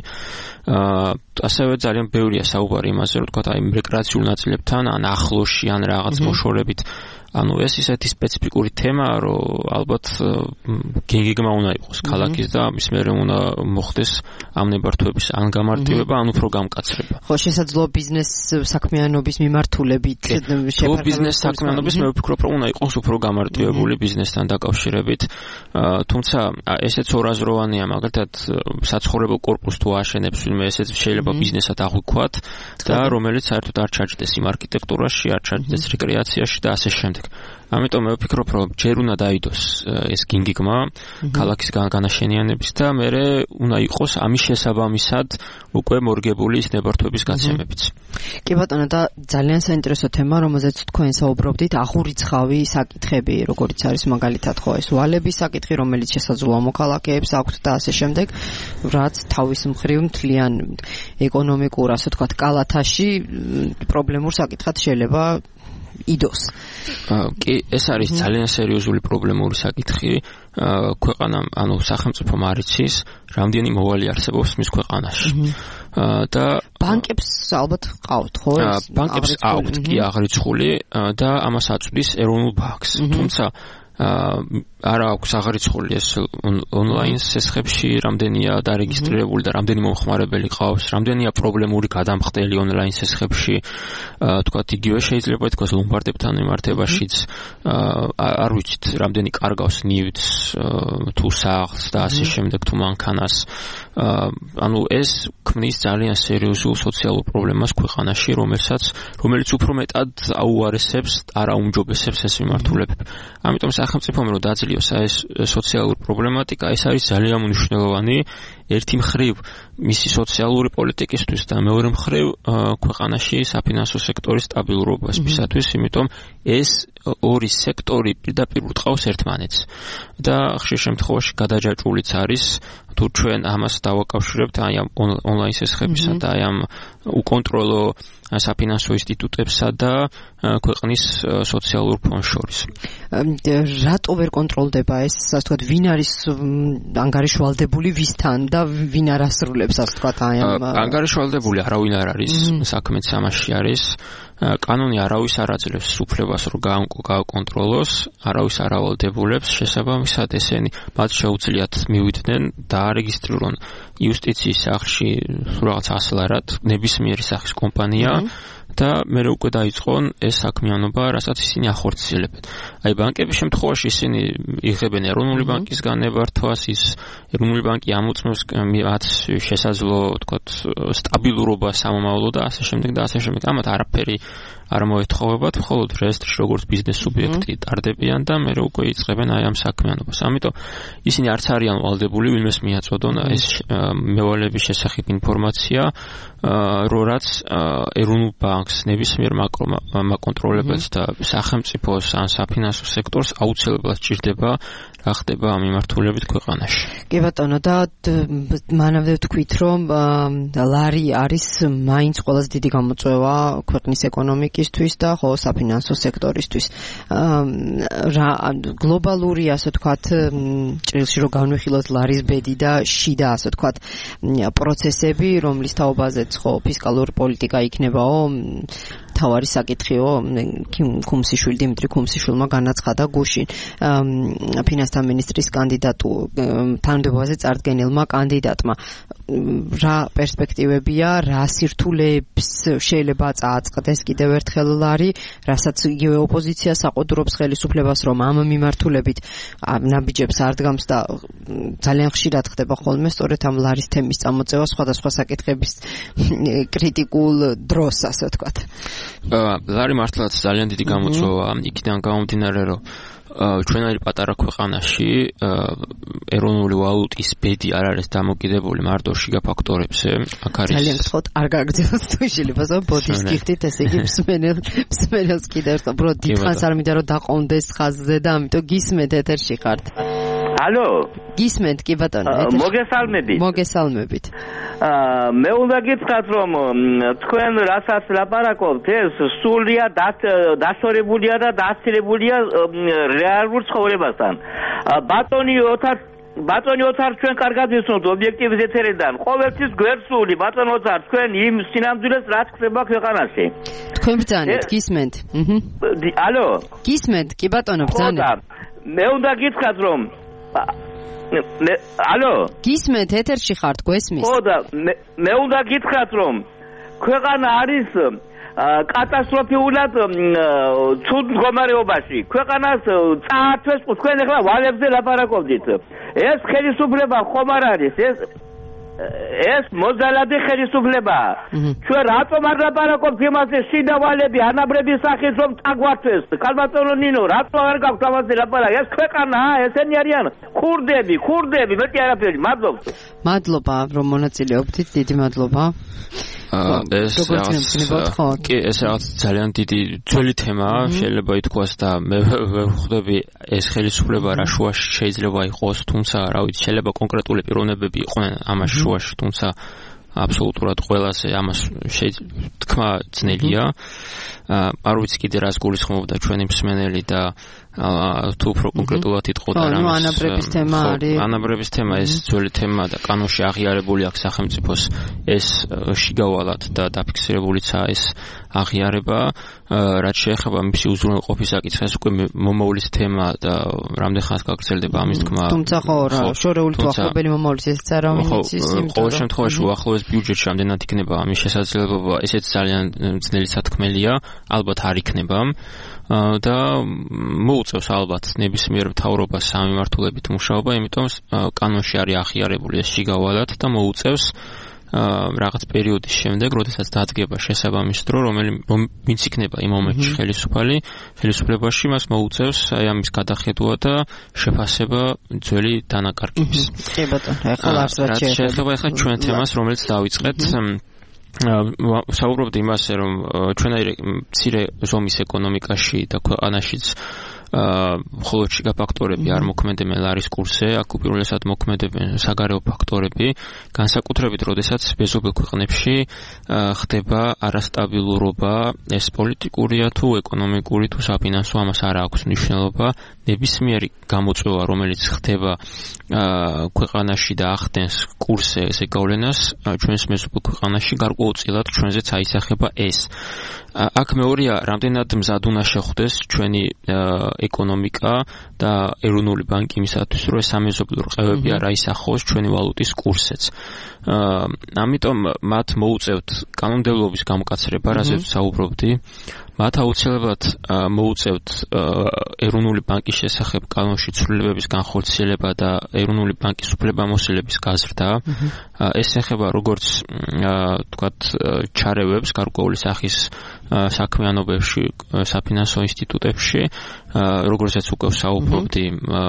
ასევე ძალიან ბევრია საუბარი იმაზე, რომ თქვათ აი რეკრეაციულ ნაწილებთან, ან ახლოში, ან რაღაც მოშორებით. ანუ ეს ისეთი სპეციფიკური თემაა, რომ ალბათ გინგიგმა უნდა იყოს ქალაქის და მის მერე უნდა მოხდეს ამ ნებართვების ან გამარტივება, ან უფრო გამკაცრება. ხო, შესაძლოა ბიზნეს საქმიანობის მიმართულებით შეფერხება. ბიზნეს საქმიანობის მე ვფიქრობ, რომ უნდა იყოს უფრო გამარტივებული ბიზნესთან დაკავშირებით. თუმცა ესეც ორაზროვანია, მაგალითად საცხოვრებელ კორპუსს თუ აშენებს, ვინმე ესეც შეიძლება ბიზნესად აღვიქვათ და რომელიც საერთოდ არ ჩაჯდეს იმ არქიტექტურაში, არ ჩაჯდეს რეკრეაციაში და ასე შემდეგ. ამიტომ მე ვფიქრობ, რომ ჯერ უნდა დაიდოს ეს გინგიგმა ქალაქის განაშენიანების და მერე უნდა იყოს ამის შესაბამისად უკვე მორგებული ის ნებართვების გაცემებიც. კი ბატონო, და ძალიან საინტერესო თემა, რომელზეც თქვენ საუბრობდით, აღურიცხავი საკითხები, როგორც არის მაგალითად ხო ეს ვალების საკითხი, რომელიც შესაძლოა მოქალაქეებს აქვთ და ასე შემდეგ, რაც თავის მხრივ მთლიან ეკონომიკურ, ასე ვთქვათ, კალათაში პრობლემურ საკითხად შეიძლება იდოს. კი, ეს არის ძალიან სერიოზული პრობლემური საკითხი. ქვეყანამ, ანუ სახელმწიფომ არ იცის, რამდენი მოვალი არსებობს მის ქვეყანაში. და ბანკებს ალბათ ყავთ ხო? ბანკებს აქვთ კი აღრიცხული და ამას აწვდის ეროვნულ ბანკს. თუმცა არა აქვს აღრიცხული ეს ონლაინ სესხებში რამდენია დარეგისტრირებული და რამდენი მომხმარებელი ყავს, რამდენია პრობლემური გადამხდელი ონლაინ სესხებში, თქვათ იგივე შეიძლება ითქვას ლომბარდებთან მიმართებაშიც, არ ვიცით რამდენი კარგავს ნივთს თუ სახლს და ასე შემდეგ თუ მანქანას. ანუ ეს ქმნის ძალიან სერიოზულ სოციალურ პრობლემას ქვეყანაში, რომელიც უფრო მეტად აუარესებს, არაუმჯობესებს ეს მიმართულება. ამიტომ სახელმწიფომ რომ დაძლიოს ეს სოციალური პრობლემატიკა, ეს არის ძალიან მნიშვნელოვანი ერთი მხრივ მისი სოციალური პოლიტიკისთვის და მეორე მხრივ ქვეყანაში საფინანსო სექტორის სტაბილურობასთვის, იმიტომ ეს ორი სექტორი პირდაპირ უტყავს ერთმანეთს და ხშირ შემთხვევაში გადაჯაჭვულიც არის თუ ჩვენ ამას დავაკავშირებთ აი ამ ონლაინ სესხებისა და აი ამ უკონტროლო საფინანსო ინსტიტუტებსა და ქვეყნის სოციალურ ფონდს შორის. რატო ვერ კონტროლდება ეს, ასე ვთქვათ, ვინ არის ანგარიშვალდებული ვისთან და ვინ არ ასრულებს, ასე ვთქვათ, აი ამ ანგარიშვალდებული არავინ არ არის, საქმეც ამაში არის. კანონი არავის არ აძლევს უფლებას რომ გააკონტროლოს, არავის არ ავალდებულებს, შესაბამისად ესენი მათ შეუძლიათ მივიდნენ და არეგისტრირონ იუსტიციის სახლში რაღაც ასლარად ნებისმიერი სახის კომპანია და მე უკვე დაიწყონ ეს საქმიანობა, რასაც ისინი ახორციელებენ. აი ბანკების შემთხვევაში ისინი იღებენ ეროვნული ბანკისგან ნებართვას, ის ეროვნული ბანკი ამოწმებს მათ შესაძლო, თქვათ, სტაბილურობა სამომავლო და ასე შემდეგ და ასე შემდეგ. ამათ არაფერი არ მოეთხოვებათ, მხოლოდ რეესტრში როგორც ბიზნეს სუბიექტი ტარდებიან და მე უკვე იწყებენ აი ამ საქმიანობას. ამიტომ ისინი არც არიან ვალდებული ვინმეს მიაწოდონ ეს მევალების შესახებ ინფორმაცია, რომ რაც ეროვნულ ბანკს ნებისმიერ მაკონტროლებელს და სახელმწიფოს ან საფინანსო სექტორს აუცილებლად სჭირდება რა ხდება ამ მიმართულებით ქვეყანაში. კი ბატონო, და მანამდე ვთქვით, რომ ლარი არის მაინც ყველაზე დიდი გამოწვევა ქვეყნის ეკონომიკისთვის და ხო საფინანსო სექტორისთვის. გლობალური, ასე ვთქვათ, ჭრილში რომ განვიხილოთ ლარის ბედი და შიდა, ასე ვთქვათ, პროცესები, რომლის თაობაზეც ხო ფისკალური პოლიტიკა იქნებაო, თავარი საკითხიო, დიმიტრი ქუმსიშვილმა განაცხადა გუშინ ფინანსთა მინისტრის თანამდებობაზე წარდგენილმა კანდიდატმა. რა პერსპექტივებია, რა სირთულეებს შეიძლება წააწყდეს კიდევ ერთხელ ლარი, რასაც იგივე ოპოზიცია საყუდრობს ხელისუფლებას, რომ ამ მიმართულებით ნაბიჯებს არ დგამს და ძალიან ხშირად ხდება ხოლმე სწორედ ამ ლარის თემის წამოწევა სხვადასხვა საკითხების კრიტიკულ დროს, ასე ვთქვათ. ლარი მართლაც ძალიან დიდი გამოწვევაა, იქიდან გამომდინარე, რომ ჩვენარი პატარა ქვეყანაში ეროვნული ვალუტის ბედი არ არის დამოკიდებული მარტო შიგა ფაქტორებზე. აქ არის ძალიან გთხოვთ, არ გაგრძელოთ თუ შეიძლება ბოდის გიხდით, ესე იგი მსმენელს კიდევ ერთხელ უბრალოდ დიდხანს არ მინდა რომ დაყონდეს ხაზზე და ამიტომ გისმენთ ეთერში ხართ. ალო, გისმენთ კი ბატონო, მოგესალმებით. მე უნდა გითხრათ, რომ თქვენ რასაც ლაპარაკობთ, ეს სრულიად დასწორებულია და დასწრებულია რეალურ ცხოვრებასთან. ბატონი ოთარ ჩვენ კარგად ვიცნობთ ობიექტივის ეთერიდან. ყოველთვის გვერდსული ბატონი ოთარ თქვენ იმ სინამდვილეს რაც ხდება ქვეყანაში. თქვენ ბრძანეთ, გისმენთ? ალო, გისმენთ კი ბატონო, ბრძანეთ. მე უნდა გითხრათ, რომ ალო, გისმენთ, ეთერში ხართ, გვესმის? ხო და მე უნდა გითხრათ, რომ ქვეყანა არის კატასტროფიულად ცუდ მდგომარეობაში. ქვეყანას წაართვეს, თქვენ ახლა ვალებზე ლაპარაკობდით. ეს ხელისუფლება ხომ არ არის, ეს მოძალადი ხელისუფლებაა. ჩვენ რატომ არ ლაპარაკობთ იმაზე, შიდა ვალები ანაბრების სახით რომ წაგვართვეს? ქალბატონო ნინო, რატომ არ გაქვთ ამაზე ლაპარაკი? ეს ქვეყანაა, ესენი არიან ქურდები, მეტი არაფერი. მადლობა რომ მონაწილეობდით, დიდი მადლობა. ეს რაღაც ძალიან დიდი ძველი თემაა, შეიძლება ითქვას და მე ვხვდები ეს ხელისუფლება რა შუაში შეიძლება იყოს, თუმცა რა ვიცი, შეიძლება კონკრეტული პიროვნებები იყვნენ ამას შუაში, თუმცა აბსოლუტურად ყველაზე ამას თქმა ძნელია. არ ვიცი კიდე რას გულისხმობდა ჩვენი მსმენელი და თუ უფრო კონკრეტულად იტყოდა რამეს. ანაბრების თემა არის. ანაბრების თემა ეს ძველი თემაა და კანონში აღიარებული აქვს სახელმწიფოს ეს შიგავალად და დაფიქსირებულიცაა ეს აღიარება. რაც შეეხება მისი უზრუნველყოფის საკითხს, უკვე მომავლის თემა და რამდენ ხანს გაგრძელდება ამის თქმა. თუმცა ხო რა, შორეული თუ ახლობელი მომავლის ესეც არა მინიცის, ყოველ შემთხვევაში უახლოეს ბიუჯეტში რამდენად იქნება ამის შესაძლებლობა, ესეც ძალიან ძნელი სათქმელია, ალბათ არ იქნება. და მოუწევს ალბათ ნებისმიერ მთავრობას სამიმართულებით მუშაობა, იმიტომ კანონში არის აღიარებული ეს შიგავალად და მოუწევს რაღაც პერიოდის შემდეგ, როდესაც დადგება შესაბამის დრო, ვინც იქნება იმ მომენტში ხელისუფლებაში, მას მოუწევს აი ამის გადახედვა და შეფასება ძველი დანაკარგების. კი ბატონო, ახლა რაც შეეხება ახლა ჩვენ თემას, რომელიც დავიწყეთ, საუბრობთ იმაზე, რომ ჩვენაირი მცირე ზომის ეკონომიკაში და ქვეყანაშიც მხოლოდ შიგა ფაქტორები არ მოქმედებენ ლარის კურსზე, აქ უპირველესად მოქმედებენ საგარეო ფაქტორები, განსაკუთრებით, როდესაც მეზობელ ქვეყნებში ხდება არასტაბილურობა, ეს პოლიტიკურია თუ ეკონომიკური თუ საფინანსო, ამას არ აქვს მნიშვნელობა. ნებისმიერი გამოწვევა, რომელიც ხდება ქვეყანაში და ახდენს კურსზე ესე გავლენას, ჩვენს მეზობელ ქვეყანაში გარკვეულწილად ჩვენზეც აისახება ეს. აქ მეორეა, რამდენად მზად უნდა შეხვდეს ჩვენი ეკონომიკა და ეროვნული ბანკი იმისათვის, რომ სამეზობლო რყევები არ აისახოს ჩვენი ვალუტის კურსზეც. ამიტომ მათ მოუწევთ კანონმდებლობის გამოკაცრება, რაზეც საუბრობდი. მათ აუცილებლად მოუწევთ ეროვნული ბანკის შესახებ კანონში ცვლილებების განხორციელება და ეროვნული ბანკის უფლებამოსილების გაზრდა. ეს ეხება როგორც თქვათ ჩარევებს გარკვეული სახის საქმიანობებში, საფინანსო ინსტიტუტებში, როგორცაც უკვე საუბრობდი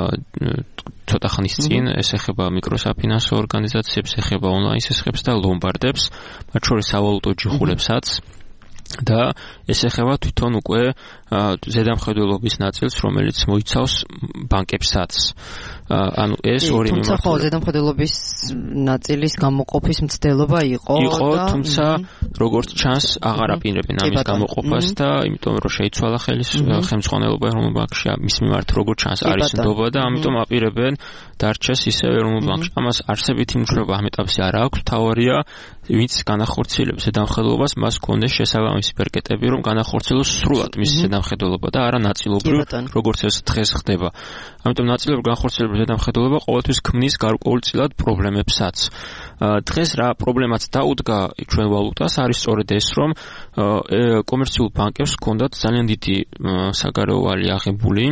ცოტა ხნის წინ, ეს ეხება მიკროსაფინანსო ორგანიზაციებს, ეხება ონლაინ სესხებს და ლომბარდებს, მათ შორის სავალუტო ჯიხულებსაც. და ეს ეხება თვითონ უკვე ზედამხედველობის ნაწილს, რომელიც მოიცავს ბანკებსაც. ანუ ეს ორი მიმართულება. თუმცა ხო ზედამხედველობის ნაწილის გამოყოფის მცდელობა იყო, თუმცა როგორც ჩანს, აღარ აპირებენ ამის გამოყოფას და იმიტომ რომ შეიცვალა ხელმძღვანელობა ეროვნულ ბანკში, მის მიმართ როგორც ჩანს არის ნდობა და ამიტომ აპირებენ დარჩეს ისევ ეროვნულ ბანკში. ამას არსებითი მნიშვნელობა ამ ეტაპზე არ აქვს, თავარია ვინც განახორციელებს ზედამხედველობას, მას ჰქონდეს შესაბამისი პერკეტები, რომ განახორციელოს სრულად მისი ზედამხედველობა და არა ნაწილობრივ, როგორც ეს დღეს ხდება. ამიტომ ნაწილობრივ განახორციელების ზედამხედველობა ყოველთვის ქმნის გარკვეულწილად პრობლემებსაც. დღეს რა პრობლემაც დაუდგა ჩვენ ვალუტას, არის სწორედ ეს, რომ კომერციულ ბანკებს ჰქონდათ ძალიან დიდი საგარეო ვალი აღებული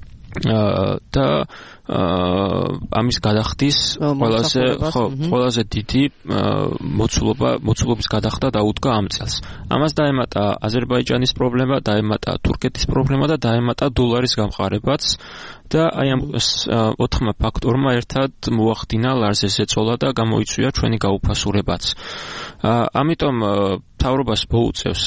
და ამის გადახდის ყველაზე დიდი მოცულობის გადახდა დაუდგა ამ წელს. ამას დაემატა აზერბაიჯანის პრობლემა, დაემატა თურქეთის პრობლემა და დაემატა დოლარის გამყარებაც და აი ამ 4 ფაქტორმა ერთად მოახდინა ლარზე ზეწოლა და გამოიწვია ჩვენი გაუფასურებაც. ამიტომ მთავრობას მოუწევს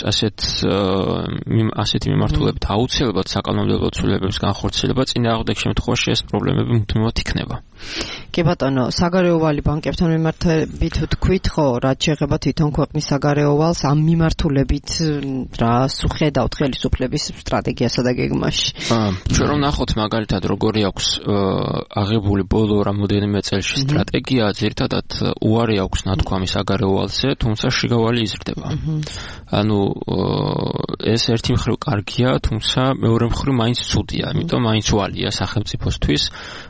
ასეთი მიმართულებით აუცილებლად საკანონმდებლო ცვლილებების განხორციელება, წინააღმდეგ შემთხვევაში ეს პრობლემები მუდმივად იქნება. კი ბატონო, საგარეო ვალი ბანკებთან მიმართებით თქვით, ხო, რაც შეეხება თვითონ ქვეყნის საგარეო ვალს, ამ მიმართულებით რა ხედავთ ხელისუფლების სტრატეგიასა და გეგმაში? ჩვენ რომ ნახოთ მაგალითად როგორი აქვს აღებული ბოლო რამოდენიმე წელში სტრატეგია, ძირითადად უარი აქვს ნათქვამი საგარეო ვალზე, თუმცა შიგავალი იზრდება. ანუ ეს ერთი მხრივ კარგია, თუმცა მეორე მხრივ მაინც ცუდია, იმიტომ მაინც ვალია სახელმწიფოსთვის.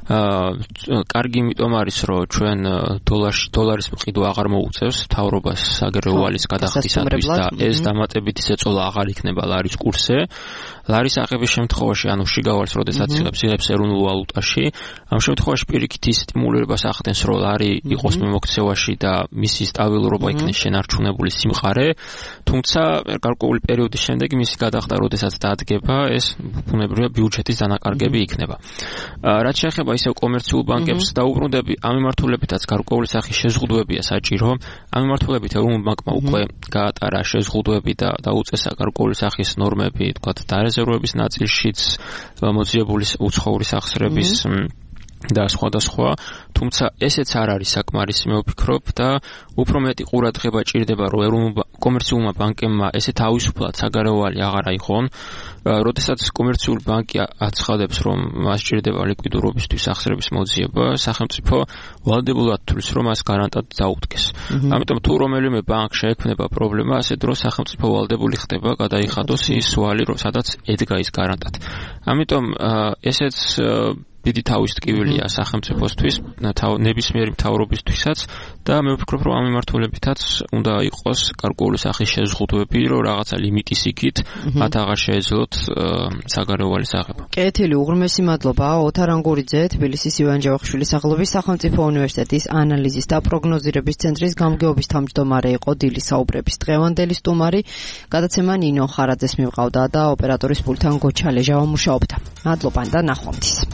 კარგი იმიტომ არის, რომ ჩვენ დოლარის მყიდვა აღარ მოუწევს მთავრობას საგარეო ვალის გადახდისათვის და ეს დამატებითი ზეწოლა აღარ იქნება ლარის კურსზე. ლარის აღების შემთხვევაში, ანუ შიგავალს, როდესაც იღებს ეროვნულ ვალუტაში, ამ შემთხვევაში პირიქით ის სტიმულირებას ახდენს, რომ ლარი იყოს მიმოქცევაში და მისი სტაბილურობა იქნეს შენარჩუნებული სიმყარე, თუმცა გარკვეული პერიოდის შემდეგ მისი გადახდა, როდესაც დადგება, ეს ბუნებრივია ბიუჯეტის დანაკარგები იქნება. რაც შეეხება ისევ კომერციულ ბანკებს, დაუბრუნდები ამ მიმართულებითაც გარკვეული სახის შეზღუდვებია საჭირო. ამ მიმართულებით ეროვნულ ბანკმა უკვე გაატარა შეზღუდვები და დაუწესა გარკვეული სახის ნორმები, თქვათ, დარეზერვების ნაწილშიც მოძიებული უცხოური სახსრების და სხვადასხვა, თუმცა ესეც არ არის საკმარისი, მე ვფიქრობ და უფრო მეტი ყურადღება ჭირდება, რომ კომერციულმა ბანკებმა ესე თავისუფლად საგარეოვალი აღარ აიღონ. როდესაც კომერციული ბანკი აცხადებს, რომ მას ჭირდება ლიკვიდურობისთვის ახსრების მოძიება, სახელმწიფო ვალდებულად თვლის, რომ მას გარანტად დაუდგეს. ამიტომ თუ რომელიმე ბანკ შეექმნება პრობლემა, ასე დროს სახელმწიფო ვალდებული ხდება გადაიხადოს ის ვალი, სადაც ედგა ის გარანტად. ამიტომ ესეც დიდი თავის ტკივილია სახელმწიფოსთვის, ნებისმიერი მთავრობისთვისაც და მე ვფიქრობ, რომ ამ მიმართულებითაც უნდა იყოს გარკვეული სახის შეზღუდვები, რომ რაღაცა ლიმიტის იქით მათ აღარ შეეძლოთ საგარეოვალის აღება. კეთილი, უღრმესი მადლობა. ოთარ ანგურიძე, თბილისის ივან ჯავახიშვილის სახელობის სახელმწიფო უნივერსიტეტის ანალიზის და პროგნოზირების ცენტრის გამგეობის თავმჯდომარე იყო დილის საუბრების დღევანდელი სტუმარი. გადაცემა ნინო ხარაძეს მივყავდა და ოპერატორის პულტთან გოჩა ლეჟავა მუშაობდა. მადლობა და ნახვამდის.